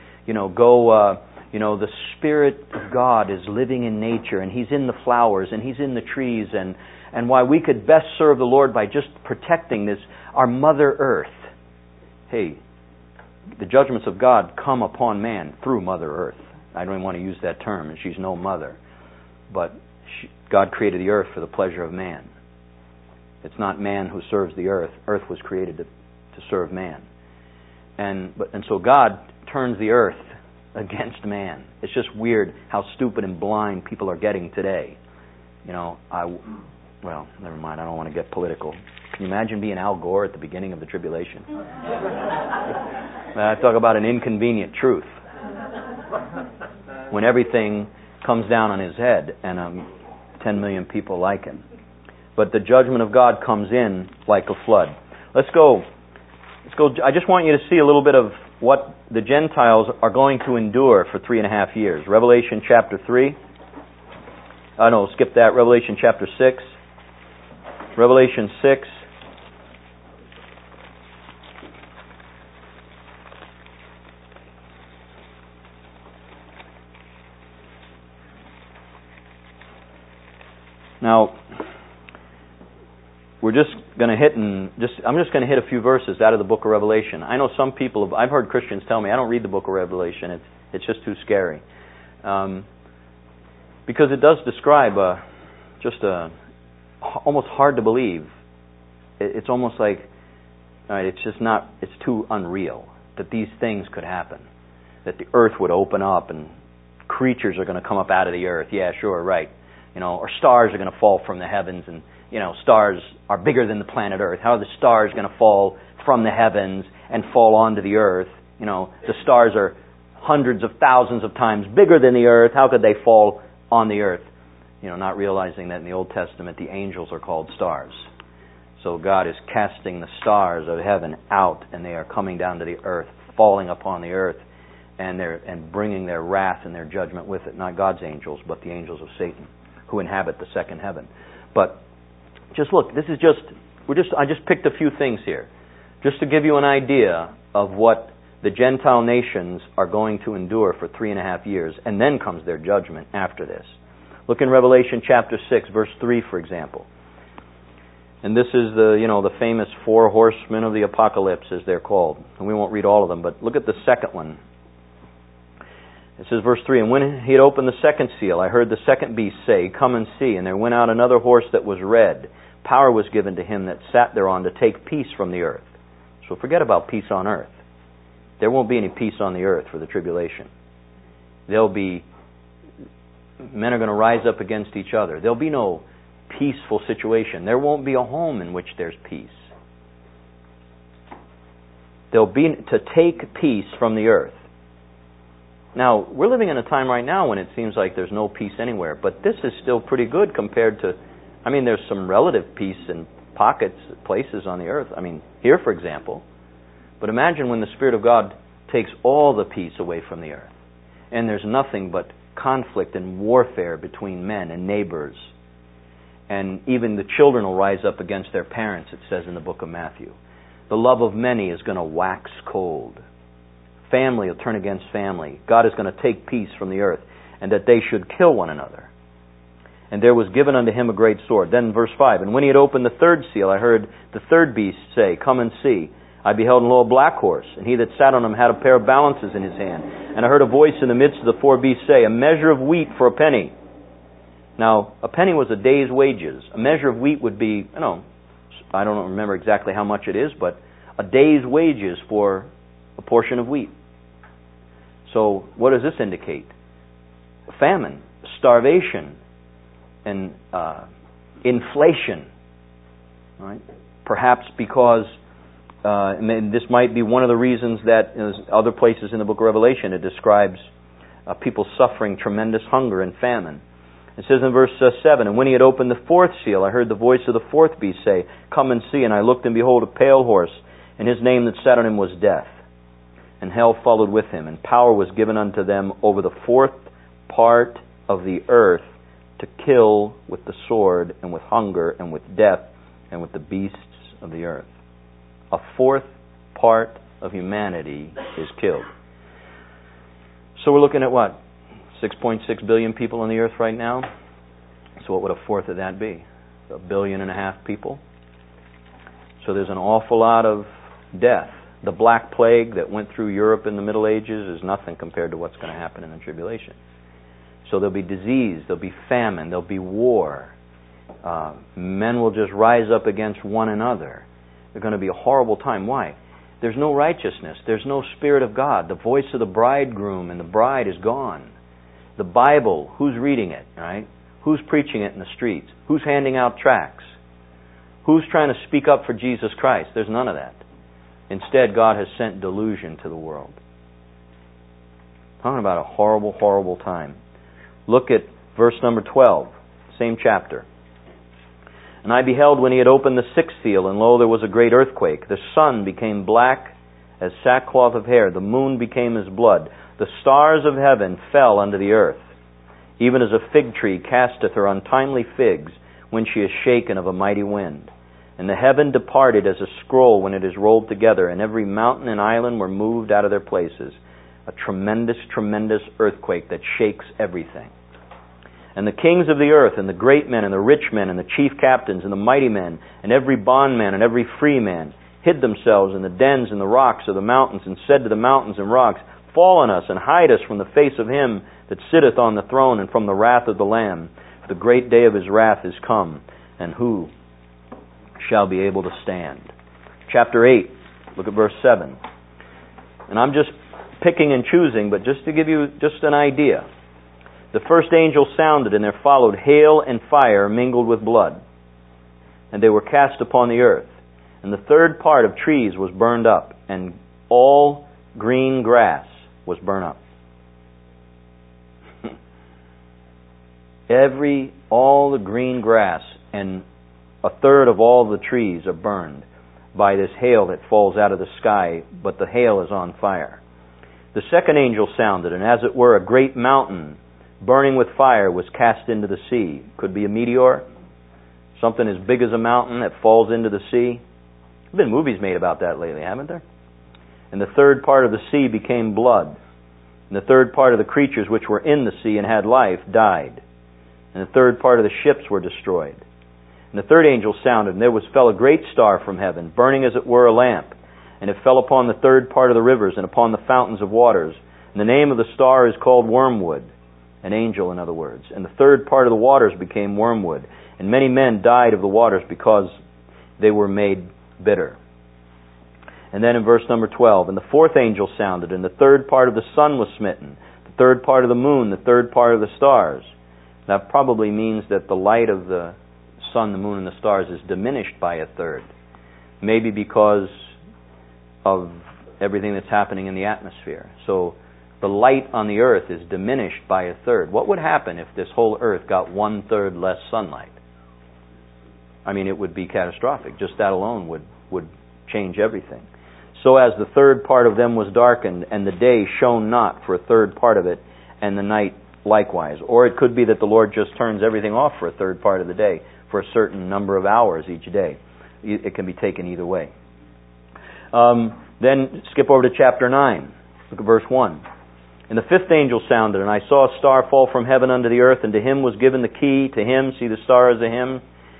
The Spirit of God is living in nature, and He's in the flowers, and He's in the trees, and why we could best serve the Lord by just protecting our Mother Earth. Hey, the judgments of God come upon man through Mother Earth. I don't even want to use that term, and she's no mother. But God created the earth for the pleasure of man. It's not man who serves the earth. Earth was created to serve man. And so God turns the earth against man. It's just weird how stupid and blind people are getting today. Well, never mind. I don't want to get political. Can you imagine being Al Gore at the beginning of the tribulation? I talk about an inconvenient truth. When everything comes down on his head and 10 million people like him. But the judgment of God comes in like a flood. Let's go. I just want you to see a little bit of what the Gentiles are going to endure for 3.5 years. Revelation chapter 3. Skip that. Revelation chapter 6. Revelation 6. Now, I'm just going to hit a few verses out of the book of Revelation. I know some people, I've heard Christians tell me, I don't read the book of Revelation. It's just too scary. Because it does describe almost hard to believe. It's almost like, it's too unreal that these things could happen. That the earth would open up and creatures are going to come up out of the earth. Yeah, sure, right. Or stars are going to fall from the heavens, and stars are bigger than the planet Earth. How are the stars going to fall from the heavens and fall onto the earth? The stars are hundreds of thousands of times bigger than the earth. How could they fall on the earth? Not realizing that in the Old Testament the angels are called stars. So God is casting the stars of heaven out, and they are coming down to the earth, falling upon the earth, and bringing their wrath and their judgment with it. Not God's angels, but the angels of Satan, who inhabit the second heaven. But just look, I just picked a few things here, just to give you an idea of what the Gentile nations are going to endure for 3.5 years, and then comes their judgment after this. Look in Revelation chapter 6, verse 3, for example. And this is the famous 4 horsemen of the apocalypse, as they're called. And we won't read all of them, but look at the second one. It says, verse 3, "And when he had opened the second seal, I heard the second beast say, 'Come and see.' And there went out another horse that was red. Power was given to him that sat thereon to take peace from the earth." So forget about peace on earth. There won't be any peace on the earth for the tribulation. Men are going to rise up against each other. There'll be no peaceful situation. There won't be a home in which there's peace. There'll be to take peace from the earth. Now, we're living in a time right now when it seems like there's no peace anywhere, but this is still pretty good compared to, there's some relative peace in pockets, places on the earth. Here, for example. But imagine when the Spirit of God takes all the peace away from the earth, and there's nothing but conflict and warfare between men and neighbors. And even the children will rise up against their parents, it says in the book of Matthew. The love of many is going to wax cold. Family will turn against family. God is going to take peace from the earth, and that they should kill one another. And there was given unto him a great sword. Then verse 5, "And when he had opened the third seal, I heard the third beast say, 'Come and see.' I beheld, and lo, a black horse, and he that sat on him had a pair of balances in his hand. And I heard a voice in the midst of the 4 beasts say, 'A measure of wheat for a penny.'" Now, a penny was a day's wages. A measure of wheat would be, I don't remember exactly how much it is, but a day's wages for a portion of wheat. So what does this indicate? Famine, starvation, and inflation. Right? Perhaps because this might be one of the reasons that in other places in the book of Revelation it describes people suffering tremendous hunger and famine. It says in verse 7, "And when he had opened the fourth seal, I heard the voice of the fourth beast say, 'Come and see.' And I looked, and behold, a pale horse, and his name that sat on him was Death. And hell followed with him, and power was given unto them over the fourth part of the earth to kill with the sword, and with hunger, and with death, and with the beasts of the earth." A fourth part of humanity is killed. So we're looking at what? 6.6 billion people on the earth right now. So what would a fourth of that be? 1.5 billion people. So there's an awful lot of death. The Black Plague that went through Europe in the Middle Ages is nothing compared to what's going to happen in the tribulation. So there'll be disease, there'll be famine, there'll be war. Men will just rise up against one another. There's going to be a horrible time. Why? There's no righteousness. There's no Spirit of God. The voice of the bridegroom and the bride is gone. The Bible, who's reading it, right? Who's preaching it in the streets? Who's handing out tracts? Who's trying to speak up for Jesus Christ? There's none of that. Instead, God has sent delusion to the world. Talking about a horrible, horrible time. Look at verse number 12, same chapter. "And I beheld when he had opened the sixth seal, and lo, there was a great earthquake. The sun became black as sackcloth of hair. The moon became as blood. The stars of heaven fell unto the earth, even as a fig tree casteth her untimely figs when she is shaken of a mighty wind. And the heaven departed as a scroll when it is rolled together, and every mountain and island were moved out of their places." A tremendous, tremendous earthquake that shakes everything. "And the kings of the earth, and the great men, and the rich men, and the chief captains, and the mighty men, and every bondman, and every free man, hid themselves in the dens and the rocks of the mountains, and said to the mountains and rocks, Fall on us, and hide us from the face of him that sitteth on the throne, and from the wrath of the Lamb. For the great day of his wrath is come, and who shall be able to stand?" Chapter 8, look at verse 7. And I'm just picking and choosing, but just to give you just an idea. "The first angel sounded, and there followed hail and fire mingled with blood. And they were cast upon the earth. And the third part of trees was burned up, and all green grass was burned up." All the green grass and a third of all the trees are burned by this hail that falls out of the sky, but the hail is on fire. "The second angel sounded, and as it were a great mountain burning with fire was cast into the sea." Could be a meteor, something as big as a mountain that falls into the sea. There have been movies made about that lately, haven't there? "And the third part of the sea became blood. And the third part of the creatures which were in the sea and had life died. And the third part of the ships were destroyed. And the third angel sounded, and there fell a great star from heaven, burning as it were a lamp. And it fell upon the third part of the rivers and upon the fountains of waters. And the name of the star is called Wormwood," an angel in other words. "And the third part of the waters became wormwood. And many men died of the waters because they were made bitter." And then in verse number 12, "And the fourth angel sounded, and the third part of the sun was smitten, the third part of the moon, the third part of the stars." That probably means that the light of the sun, the moon, and the stars is diminished by a third. Maybe because of everything that's happening in the atmosphere. So the light on the earth is diminished by a third. What would happen if this whole earth got 1/3 less sunlight? I mean, it would be catastrophic. Just that alone would change everything. "So as the third part of them was darkened, and the day shone not for a third part of it, and the night likewise." Or it could be that the Lord just turns everything off for a third part of the day, for a certain number of hours each day. It can be taken either way. Then skip over to chapter 9. Look at verse 1. "And the fifth angel sounded, and I saw a star fall from heaven unto the earth, and to him was given the key." To him, see the star as a him?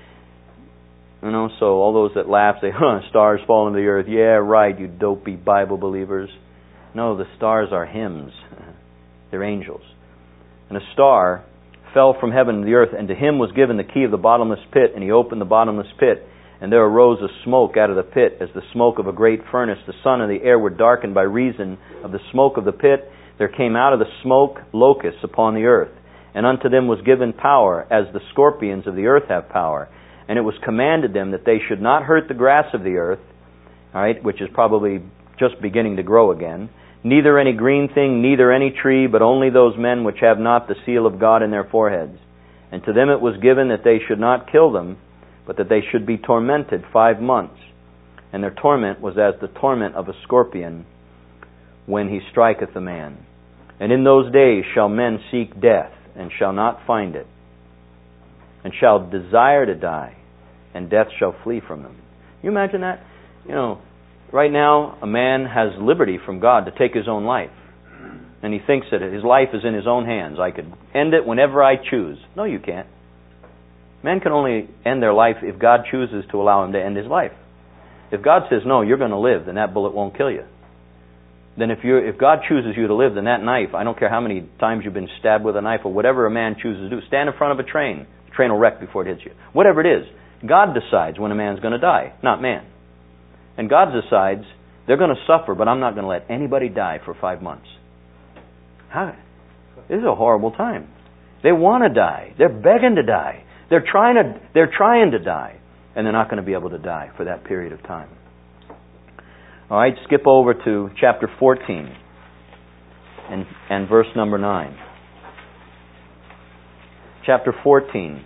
So all those that laugh say, stars fall into the earth. Yeah, right, you dopey Bible believers. No, the stars are hymns. They're angels. "And a star fell from heaven to the earth, and to him was given the key of the bottomless pit, and he opened the bottomless pit, And there arose a smoke out of the pit, as the smoke of a great furnace. The sun and the air were darkened by reason of the smoke of the pit. There came out of the smoke locusts upon the earth. And unto them was given power, as the scorpions of the earth have power. And it was commanded them that they should not hurt the grass of the earth, all right, which is probably just beginning to grow again, neither any green thing, neither any tree, but only those men which have not the seal of God in their foreheads. And to them it was given that they should not kill them, but that they should be tormented 5 months. And their torment was as the torment of a scorpion when he striketh a man. And in those days shall men seek death, and shall not find it, and shall desire to die, and death shall flee from them. You imagine that? You know, right now a man has liberty from God to take his own life. And he thinks that his life is in his own hands. I could end it whenever I choose. No, you can't. Men can only end their life if God chooses to allow him to end his life. If God says, no, you're going to live, then that bullet won't kill you. Then if God chooses you to live, then that knife, I don't care how many times you've been stabbed with a knife or whatever a man chooses to do, stand in front of a train. The train will wreck before it hits you. Whatever it is, God decides when a man's going to die, not man. And God decides they're going to suffer, but I'm not going to let anybody die for 5 months. How? This is a horrible time. They want to die. They're begging to die. They're trying to die, and they're not going to be able to die for that period of time. All right, skip over to chapter 14 and verse number 9. Chapter 14.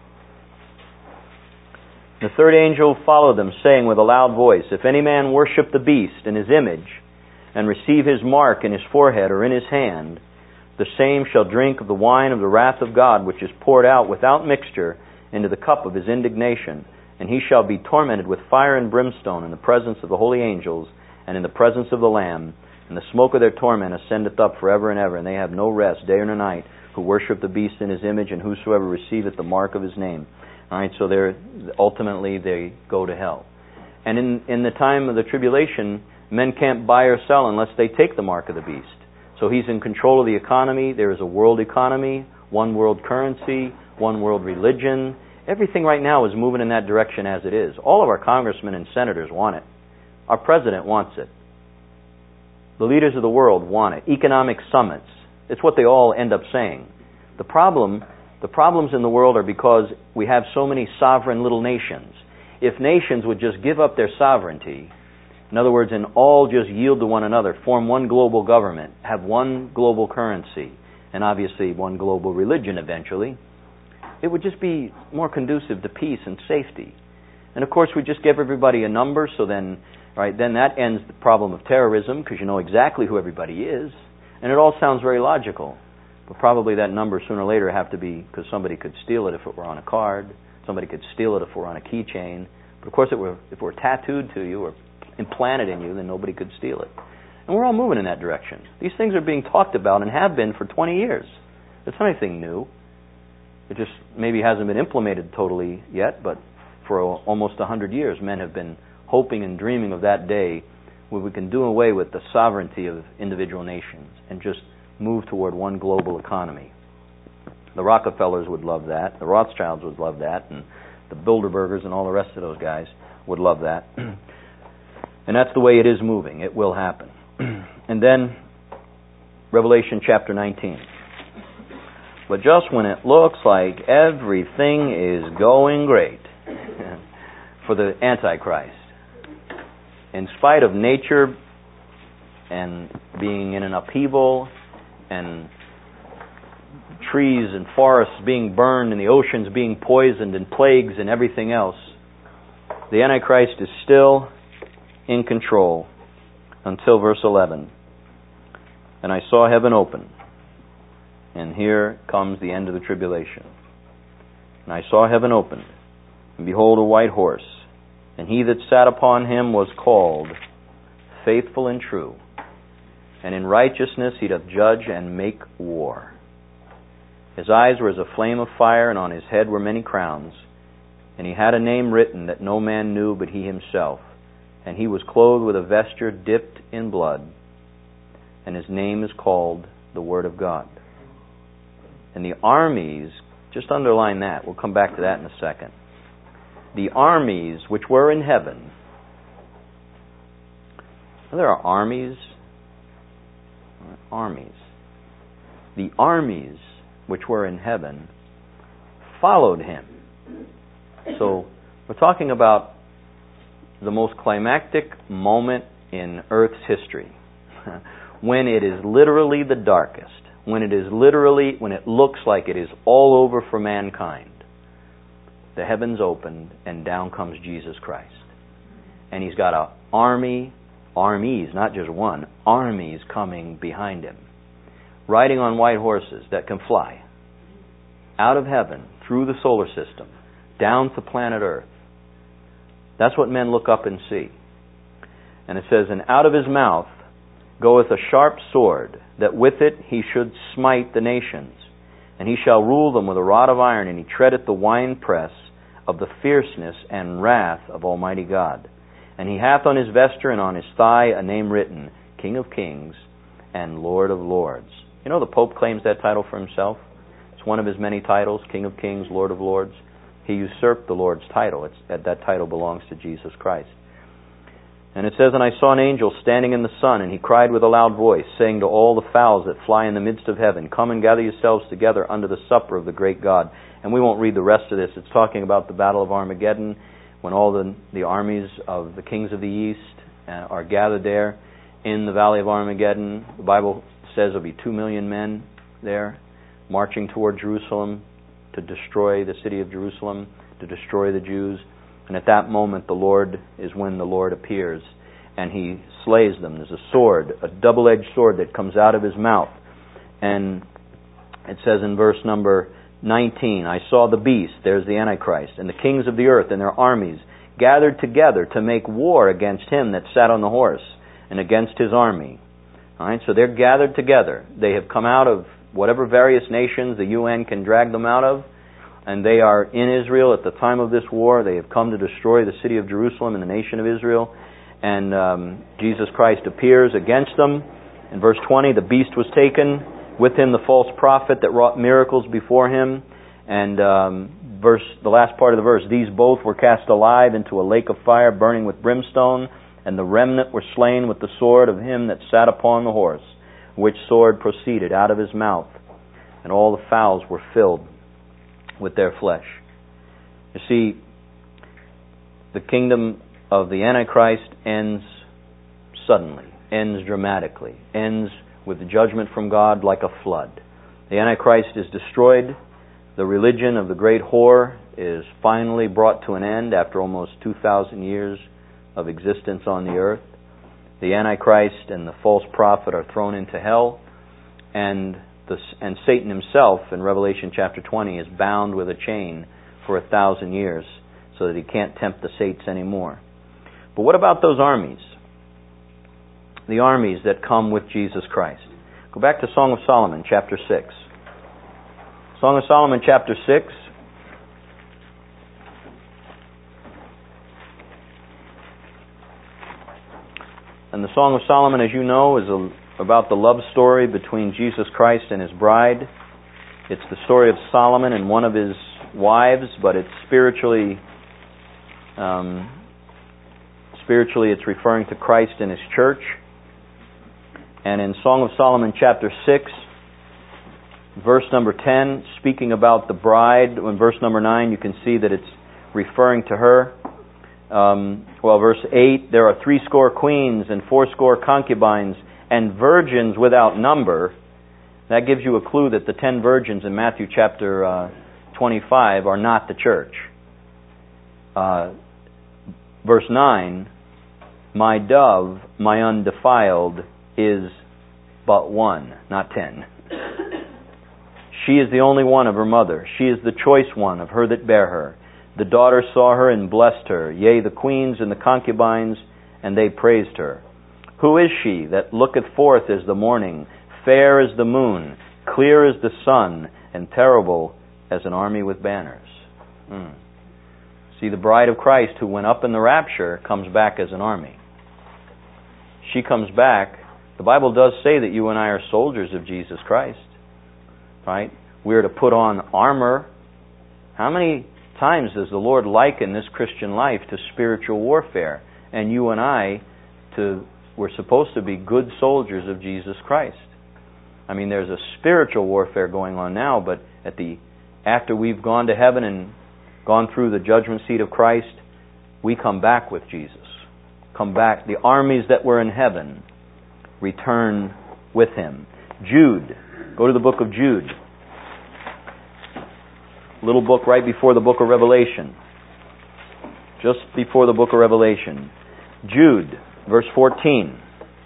The third angel followed them, saying with a loud voice, If any man worship the beast and his image, and receive his mark in his forehead or in his hand, the same shall drink of the wine of the wrath of God, which is poured out without mixture into the cup of his indignation. And he shall be tormented with fire and brimstone in the presence of the holy angels and in the presence of the Lamb. And the smoke of their torment ascendeth up forever and ever, and they have no rest day or night, who worship the beast in his image, and whosoever receiveth the mark of his name. All right, so ultimately they go to hell. And in the time of the tribulation, men can't buy or sell unless they take the mark of the beast. So he's in control of the economy. There is a world economy, one world currency, one world religion. Everything right now is moving in that direction as it is. All of our congressmen and senators want it. Our president wants it. The leaders of the world want it. Economic summits. It's what they all end up saying. The problems in the world are because we have so many sovereign little nations. If nations would just give up their sovereignty, in other words, and all just yield to one another, form one global government, have one global currency, and obviously one global religion eventually, it would just be more conducive to peace and safety. And of course, we just give everybody a number, so then that ends the problem of terrorism, because you know exactly who everybody is. And it all sounds very logical. But probably that number sooner or later have to be, because somebody could steal it if it were on a card. Somebody could steal it if it were on a keychain. But of course, if it were tattooed to you or implanted in you, then nobody could steal it. And we're all moving in that direction. These things are being talked about and have been for 20 years. It's not anything new. It just maybe hasn't been implemented totally yet, but for almost 100 years, men have been hoping and dreaming of that day where we can do away with the sovereignty of individual nations and just move toward one global economy. The Rockefellers would love that. The Rothschilds would love that. And the Bilderbergers and all the rest of those guys would love that. And that's the way it is moving. It will happen. And then, Revelation chapter 19. But just when it looks like everything is going great for the Antichrist, in spite of nature and being in an upheaval and trees and forests being burned and the oceans being poisoned and plagues and everything else, the Antichrist is still in control until verse 11. And I saw heaven open, and here comes the end of the tribulation. And I saw heaven opened, and behold a white horse, and he that sat upon him was called Faithful and True, and in righteousness he doth judge and make war. His eyes were as a flame of fire, and on his head were many crowns. And he had a name written that no man knew but he himself. And he was clothed with a vesture dipped in blood. And his name is called the Word of God. And the armies, just underline that, we'll come back to that in a second. the armies which were in heaven. There are armies. Armies. The armies which were in heaven followed him. So we're talking about the most climactic moment in Earth's history, when it is literally the darkest, when it looks like it is all over for mankind. The heavens opened and down comes Jesus Christ. And he's got armies, not just one, armies coming behind him, riding on white horses that can fly out of heaven, through the solar system, down to planet Earth. That's what men look up and see. And it says, and out of his mouth goeth a sharp sword, that with it he should smite the nations. And he shall rule them with a rod of iron, and he treadeth the winepress of the fierceness and wrath of Almighty God. And he hath on his vesture and on his thigh a name written, King of Kings and Lord of Lords. You know the Pope claims that title for himself? It's one of his many titles, King of Kings, Lord of Lords. He usurped the Lord's title. That title belongs to Jesus Christ. And it says, and I saw an angel standing in the sun, and he cried with a loud voice, saying to all the fowls that fly in the midst of heaven, come and gather yourselves together unto the supper of the great God. And we won't read the rest of this. It's talking about the Battle of Armageddon, when all the armies of the kings of the east are gathered there in the valley of Armageddon. The Bible says there'll be 2 million men there marching toward Jerusalem to destroy the city of Jerusalem, to destroy the Jews. And at that moment, the Lord is when the Lord appears, and he slays them. There's a sword, a double-edged sword that comes out of his mouth. And it says in verse number 19, I saw the beast, there's the Antichrist, and the kings of the earth and their armies gathered together to make war against him that sat on the horse and against his army. All right, so they're gathered together. They have come out of whatever various nations the UN can drag them out of, and they are in Israel at the time of this war. They have come to destroy the city of Jerusalem and the nation of Israel, and Jesus Christ appears against them. In verse 20, the beast was taken, with him the false prophet that wrought miracles before him, and the last part of the verse, these both were cast alive into a lake of fire burning with brimstone, and the remnant were slain with the sword of him that sat upon the horse, which sword proceeded out of his mouth, and all the fowls were filled with their flesh. You see, the kingdom of the Antichrist ends suddenly, ends dramatically, ends with judgment from God like a flood. The Antichrist is destroyed. The religion of the great whore is finally brought to an end after almost 2,000 years of existence on the earth. The Antichrist and the false prophet are thrown into hell, and Satan himself in Revelation chapter 20 is bound with a chain for 1,000 years so that he can't tempt the saints anymore. But what about those armies? The armies that come with Jesus Christ. Go back to Song of Solomon chapter 6. Song of Solomon chapter 6. And the Song of Solomon, as you know, is about the love story between Jesus Christ and his bride. It's the story of Solomon and one of his wives, but it's spiritually it's referring to Christ and his church. And in Song of Solomon chapter 6, verse number 10, speaking about the bride, in verse number 9 you can see that it's referring to her. Verse 8, there are 80 queens and 80 concubines and virgins without number. That gives you a clue that the 10 virgins in Matthew chapter 25 are not the church. Verse 9, my dove, my undefiled, is but one, not 10. She is the only one of her mother. She is the choice one of her that bare her. The daughter saw her and blessed her. Yea, the queens and the concubines, and they praised her. Who is she that looketh forth as the morning, fair as the moon, clear as the sun, and terrible as an army with banners? See, the bride of Christ who went up in the rapture comes back as an army. She comes back. The Bible does say that you and I are soldiers of Jesus Christ. Right? We are to put on armor. How many times does the Lord liken this Christian life to spiritual warfare. And you and I, we're supposed to be good soldiers of Jesus Christ. I mean, there's a spiritual warfare going on now, but after we've gone to heaven and gone through the judgment seat of Christ, we come back with Jesus. Come back. The armies that were in heaven return with Him. Jude. Go to the book of Jude. Little book right before the book of Revelation. Just before the book of Revelation. Jude, verse 14.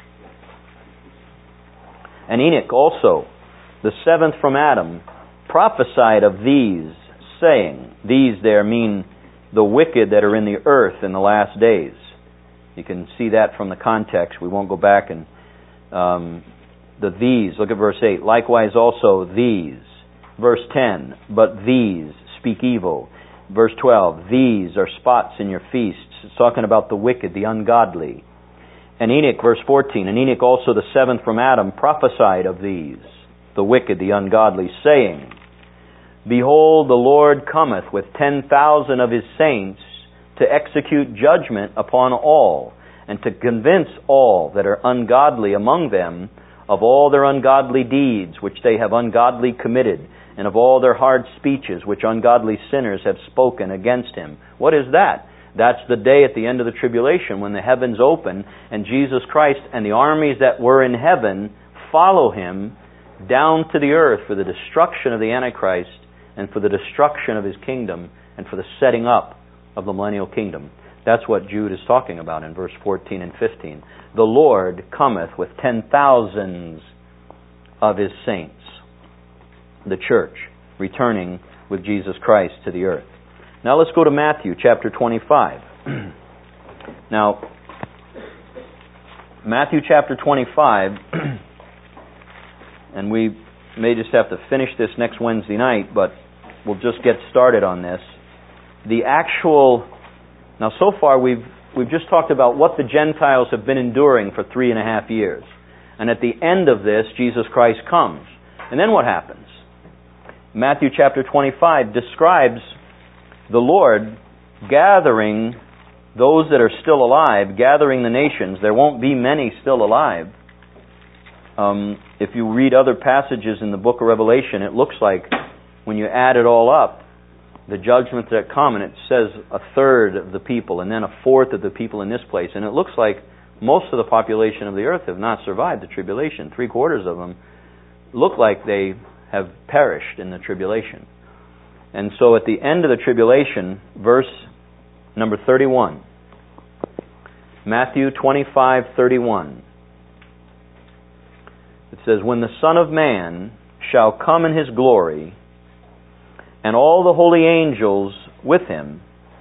And Enoch also, the seventh from Adam, prophesied of these, saying, these there mean the wicked that are in the earth in the last days. You can see that from the context. We won't go back and these. Look at verse 8. Likewise also these. Verse 10. But these speak evil. Verse 12. These are spots in your feasts. It's talking about the wicked, the ungodly. And Enoch, verse 14. And Enoch also, the seventh from Adam, prophesied of these, the wicked, the ungodly, saying, Behold, the Lord cometh with 10,000 of His saints to execute judgment upon all, and to convince all that are ungodly among them of all their ungodly deeds which they have ungodly committed, and of all their hard speeches which ungodly sinners have spoken against Him. What is that? That's the day at the end of the tribulation when the heavens open and Jesus Christ and the armies that were in heaven follow Him down to the earth for the destruction of the Antichrist and for the destruction of his kingdom and for the setting up of the millennial kingdom. That's what Jude is talking about in verse 14 and 15. The Lord cometh with 10,000s of His saints, the church, returning with Jesus Christ to the earth. Now let's go to Matthew chapter 25. Now, Matthew chapter 25, and we may just have to finish this next Wednesday night, but we'll just get started on this. Now so far we've just talked about what the Gentiles have been enduring for 3.5 years. And at the end of this, Jesus Christ comes. And then what happens? Matthew chapter 25 describes the Lord gathering those that are still alive, gathering the nations. There won't be many still alive. If you read other passages in the book of Revelation, it looks like when you add it all up, the judgments that come, and it says 1/3 of the people, and then 1/4 of the people in this place. And it looks like most of the population of the earth have not survived the tribulation. 3/4 of them look like they have perished in the tribulation. And so at the end of the tribulation, verse number 31, Matthew 25:31, it says, When the Son of Man shall come in His glory, and all the holy angels with Him,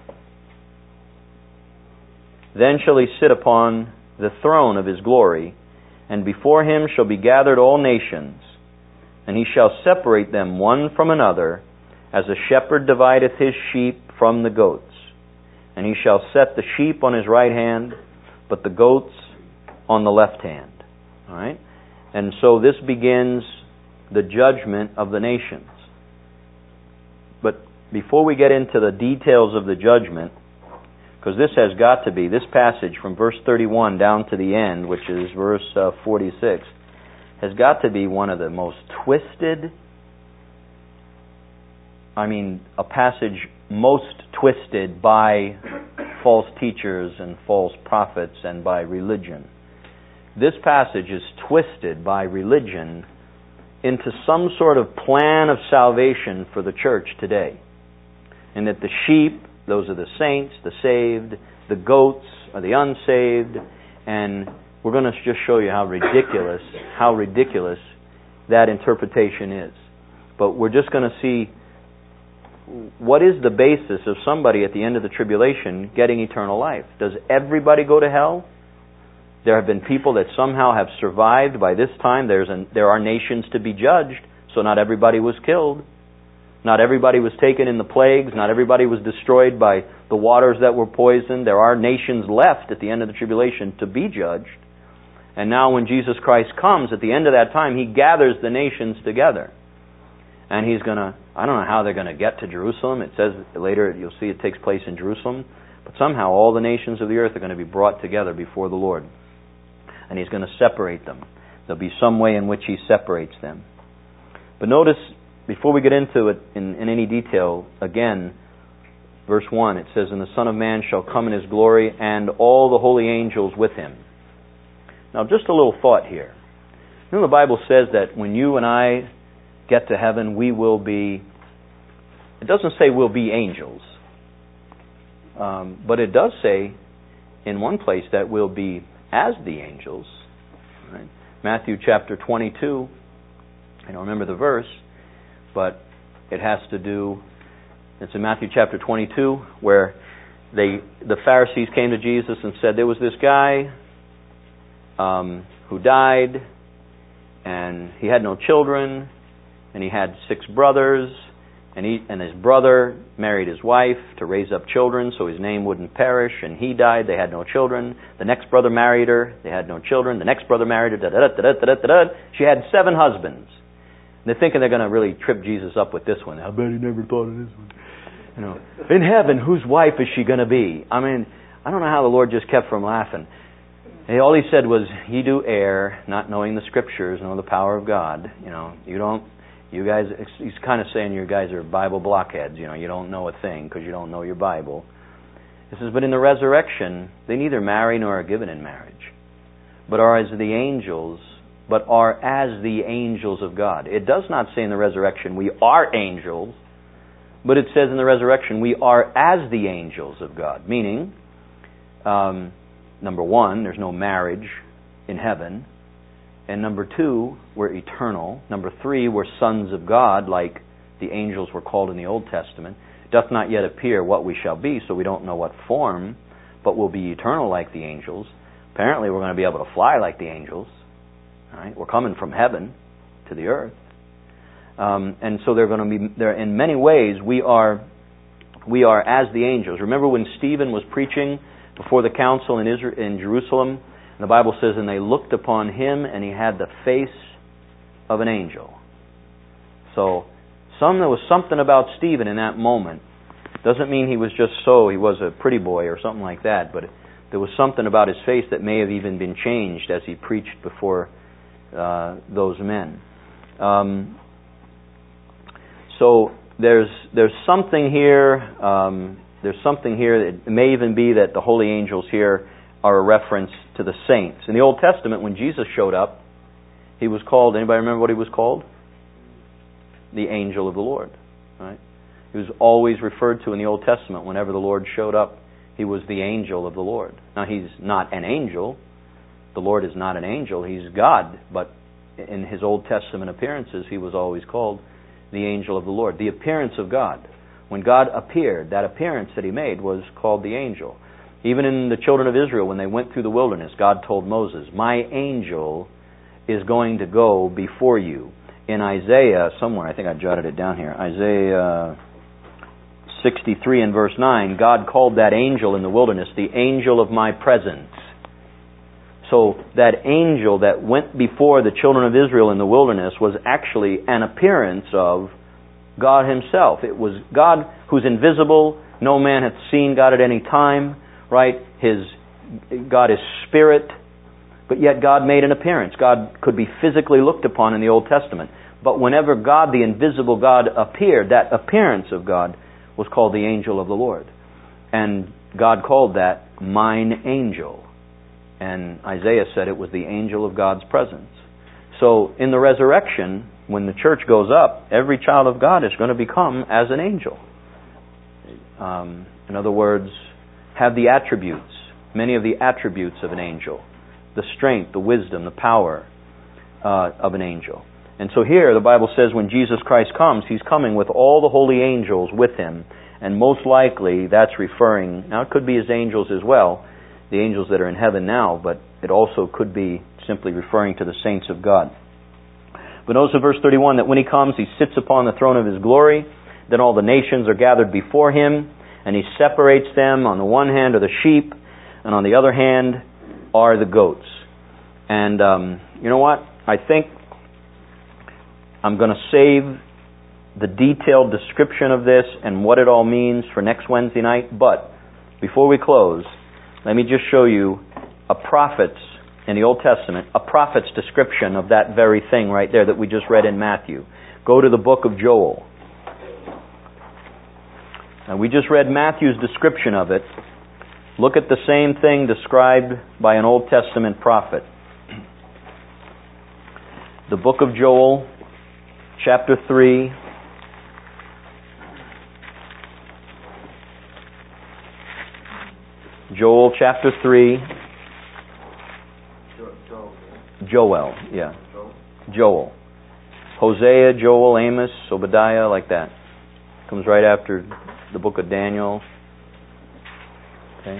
then shall He sit upon the throne of His glory, and before Him shall be gathered all nations, and He shall separate them one from another, as a shepherd divideth his sheep from the goats. And He shall set the sheep on His right hand, but the goats on the left hand. All right? And so this begins the judgment of the nations. But before we get into the details of the judgment, because this has got to be, this passage from verse 31 down to the end, which is verse 46, has got to be one of the most twisted, a passage most twisted by false teachers and false prophets and by religion. This passage is twisted by religion into some sort of plan of salvation for the church today. And that the sheep, those are the saints, the saved, the goats are the unsaved, and we're going to just show you how ridiculous that interpretation is. But we're just going to see what is the basis of somebody at the end of the tribulation getting eternal life. Does everybody go to hell? There have been people that somehow have survived by this time. There are nations to be judged, so not everybody was killed. Not everybody was taken in the plagues. Not everybody was destroyed by the waters that were poisoned. There are nations left at the end of the tribulation to be judged. And now when Jesus Christ comes, at the end of that time, He gathers the nations together. And He's going to I don't know how they're going to get to Jerusalem. It says later, you'll see it takes place in Jerusalem. But somehow all the nations of the earth are going to be brought together before the Lord. And He's going to separate them. There'll be some way in which He separates them. But notice, before we get into it in any detail, again, verse 1, it says, "And the Son of Man shall come in His glory, and all the holy angels with Him." Now, just a little thought here. You know, the Bible says that when you and I get to heaven, we will be, it doesn't say we'll be angels, but it does say in one place that we'll be as the angels. Right? Matthew chapter 22, I don't remember the verse, but it has to do, it's in Matthew chapter 22, where the Pharisees came to Jesus and said, there was this guy who died, and he had no children, and he had 6 brothers, and his brother married his wife to raise up children so his name wouldn't perish, and he died, they had no children. The next brother married her, they had no children. The next brother married her, da-da-da-da-da-da-da-da. She had 7 husbands. And they're thinking they're going to really trip Jesus up with this one. I bet he never thought of this one. You know, in heaven, whose wife is she going to be? I mean, I don't know how the Lord just kept from laughing. And all He said was, "Ye do err, not knowing the Scriptures, nor the power of God." You know, you guys, He's kind of saying you guys are Bible blockheads. You know, you don't know a thing because you don't know your Bible. He says, but in the resurrection, they neither marry nor are given in marriage, but are as the angels of God. It does not say in the resurrection we are angels, but it says in the resurrection we are as the angels of God. Meaning, number 1, there's no marriage in heaven. And number 2, we're eternal. Number 3, we're sons of God, like the angels were called in the Old Testament. It doth not yet appear what we shall be, so we don't know what form, but we'll be eternal like the angels. Apparently we're going to be able to fly like the angels. All right? We're coming from heaven to the earth. And so they're going to be there. In many ways, we are as the angels. Remember when Stephen was preaching before the council in Jerusalem? And the Bible says, and they looked upon him, and he had the face of an angel. So, there was something about Stephen in that moment. Doesn't mean he was he was a pretty boy or something like that, but there was something about his face that may have even been changed as he preached before those men. So there's something here. There's something here. It may even be that the holy angels here are a reference to the saints. In the Old Testament, when Jesus showed up, He was called, anybody remember what He was called? The angel of the Lord. Right? He was always referred to in the Old Testament. Whenever the Lord showed up, He was the angel of the Lord. Now, He's not an angel. The Lord is not an angel. He's God. But in His Old Testament appearances, He was always called the angel of the Lord. The appearance of God. When God appeared, that appearance that He made was called the angel. Even in the children of Israel, when they went through the wilderness, God told Moses, my angel is going to go before you. In Isaiah, somewhere, I think I jotted it down here, Isaiah 63 and verse 9, God called that angel in the wilderness the angel of my presence. So that angel that went before the children of Israel in the wilderness was actually an appearance of God Himself. It was God who's invisible. No man hath seen God at any time. Right? God is spirit, but yet God made an appearance. God could be physically looked upon in the Old Testament. But whenever God, the invisible God, appeared, that appearance of God was called the angel of the Lord. And God called that mine angel. And Isaiah said it was the angel of God's presence. So in the resurrection, when the church goes up, every child of God is going to become as an angel. In other words, have the attributes, many of the attributes of an angel. The strength, the wisdom, the power of an angel. And so here the Bible says when Jesus Christ comes, He's coming with all the holy angels with Him. And most likely that's referring, now it could be His angels as well, the angels that are in heaven now, but it also could be simply referring to the saints of God. But notice in verse 31 that when He comes, He sits upon the throne of His glory. Then all the nations are gathered before Him, and He separates them. On the one hand are the sheep, and on the other hand are the goats. And you know what? I think I'm going to save the detailed description of this and what it all means for next Wednesday night. But before we close, let me just show you a prophet's, in the Old Testament, a prophet's description of that very thing right there that we just read in Matthew. Go to the book of Joel. Now, we just read Matthew's description of it. Look at the same thing described by an Old Testament prophet. The book of Joel, chapter 3. Joel, chapter 3. Joel, yeah. Joel. Hosea, Joel, Amos, Obadiah, like that. Comes right after the book of Daniel. Okay.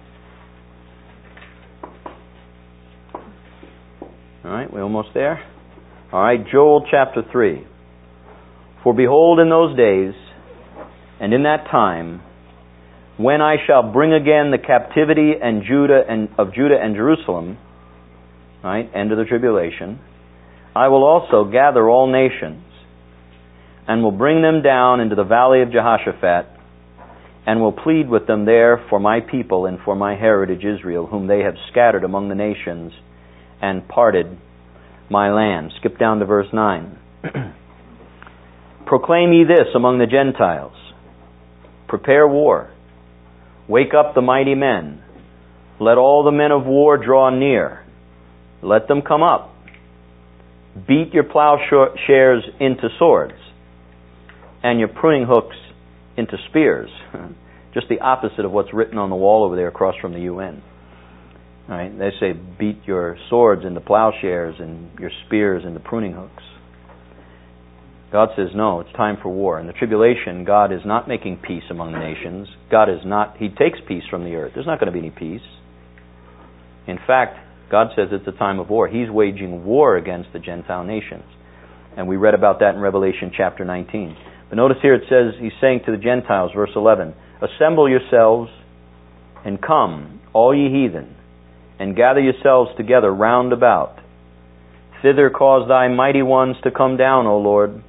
All right, we're almost there. All right, Joel chapter 3. For behold, in those days, and in that time, when I shall bring again the captivity of Judah and Jerusalem, right, end of the tribulation, I will also gather all nations, and will bring them down into the valley of Jehoshaphat, and will plead with them there for my people and for my heritage Israel, whom they have scattered among the nations and parted my land. Skip down to verse 9. Proclaim ye this among the Gentiles. Prepare war. Wake up the mighty men. Let all the men of war draw near. Let them come up. Beat your plowshares into swords, and your pruning hooks into spears. Just the opposite of what's written on the wall over there across from the UN. All right, they say beat your swords into plowshares and your spears into pruning hooks. God says no, it's time for war. In the tribulation, God is not making peace among the nations. He takes peace from the earth. There's not going to be any peace. In fact, God says it's a time of war. He's waging war against the Gentile nations. And we read about that in Revelation chapter 19. But notice here it says, He's saying to the Gentiles, verse 11, Assemble yourselves and come, all ye heathen, and gather yourselves together round about. Thither cause thy mighty ones to come down, O Lord.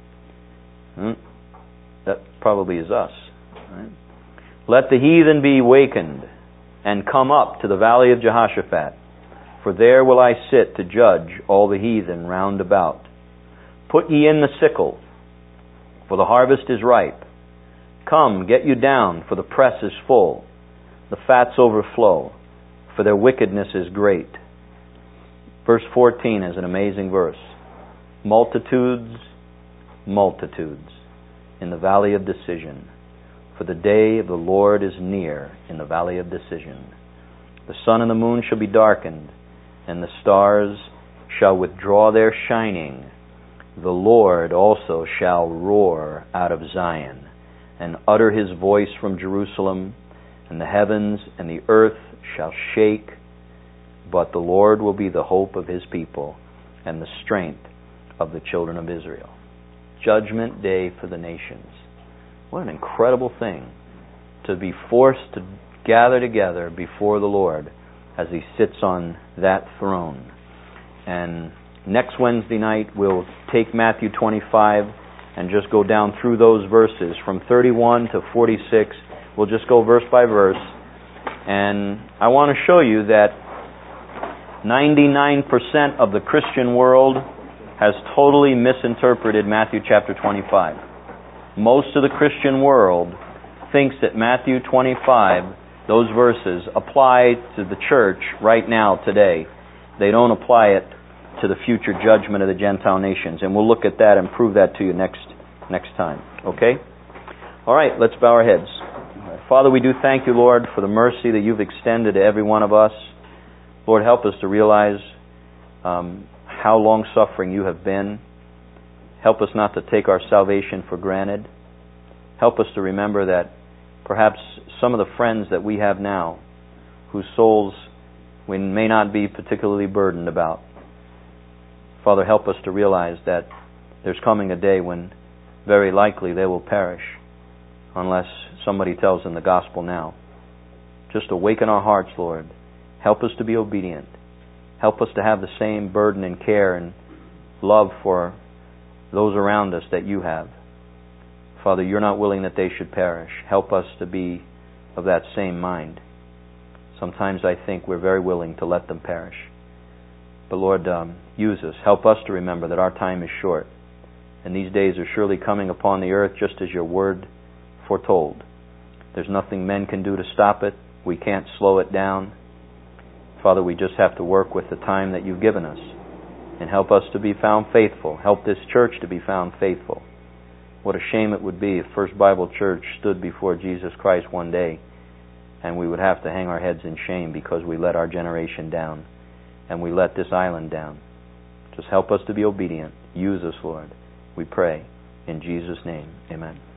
That probably is us. Right? Let the heathen be wakened, and come up to the valley of Jehoshaphat. For there will I sit to judge all the heathen round about. Put ye in the sickle, for the harvest is ripe. Come, get you down, for the press is full. The fats overflow, for their wickedness is great. Verse 14 is an amazing verse. Multitudes, multitudes, in the valley of decision. For the day of the Lord is near in the valley of decision. The sun and the moon shall be darkened, and the stars shall withdraw their shining. The Lord also shall roar out of Zion, and utter His voice from Jerusalem, and the heavens and the earth shall shake, but the Lord will be the hope of His people, and the strength of the children of Israel. Judgment day for the nations. What an incredible thing to be forced to gather together before the Lord as He sits on that throne. And next Wednesday night we'll take Matthew 25 and just go down through those verses from 31 to 46. We'll just go verse by verse. And I want to show you that 99% of the Christian world has totally misinterpreted Matthew chapter 25. Most of the Christian world thinks that Matthew 25, those verses, apply to the church right now, today. They don't apply it to the future judgment of the Gentile nations. And we'll look at that and prove that to you next time. Okay? All right, let's bow our heads. Father, we do thank you, Lord, for the mercy that you've extended to every one of us. Lord, help us to realize how long-suffering you have been. Help us not to take our salvation for granted. Help us to remember that perhaps some of the friends that we have now, whose souls we may not be particularly burdened about, Father, help us to realize that there's coming a day when very likely they will perish unless somebody tells them the gospel now. Just awaken our hearts, Lord. Help us to be obedient. Help us to have the same burden and care and love for those around us that you have. Father, you're not willing that they should perish. Help us to be of that same mind. Sometimes I think we're very willing to let them perish. But Lord, use us. Help us to remember that our time is short. And these days are surely coming upon the earth just as your word foretold. There's nothing men can do to stop it. We can't slow it down. Father, we just have to work with the time that you've given us. And help us to be found faithful. Help this church to be found faithful. What a shame it would be if First Bible Church stood before Jesus Christ one day and we would have to hang our heads in shame because we let our generation down and we let this island down. Just help us to be obedient. Use us, Lord. We pray. In Jesus' name, amen.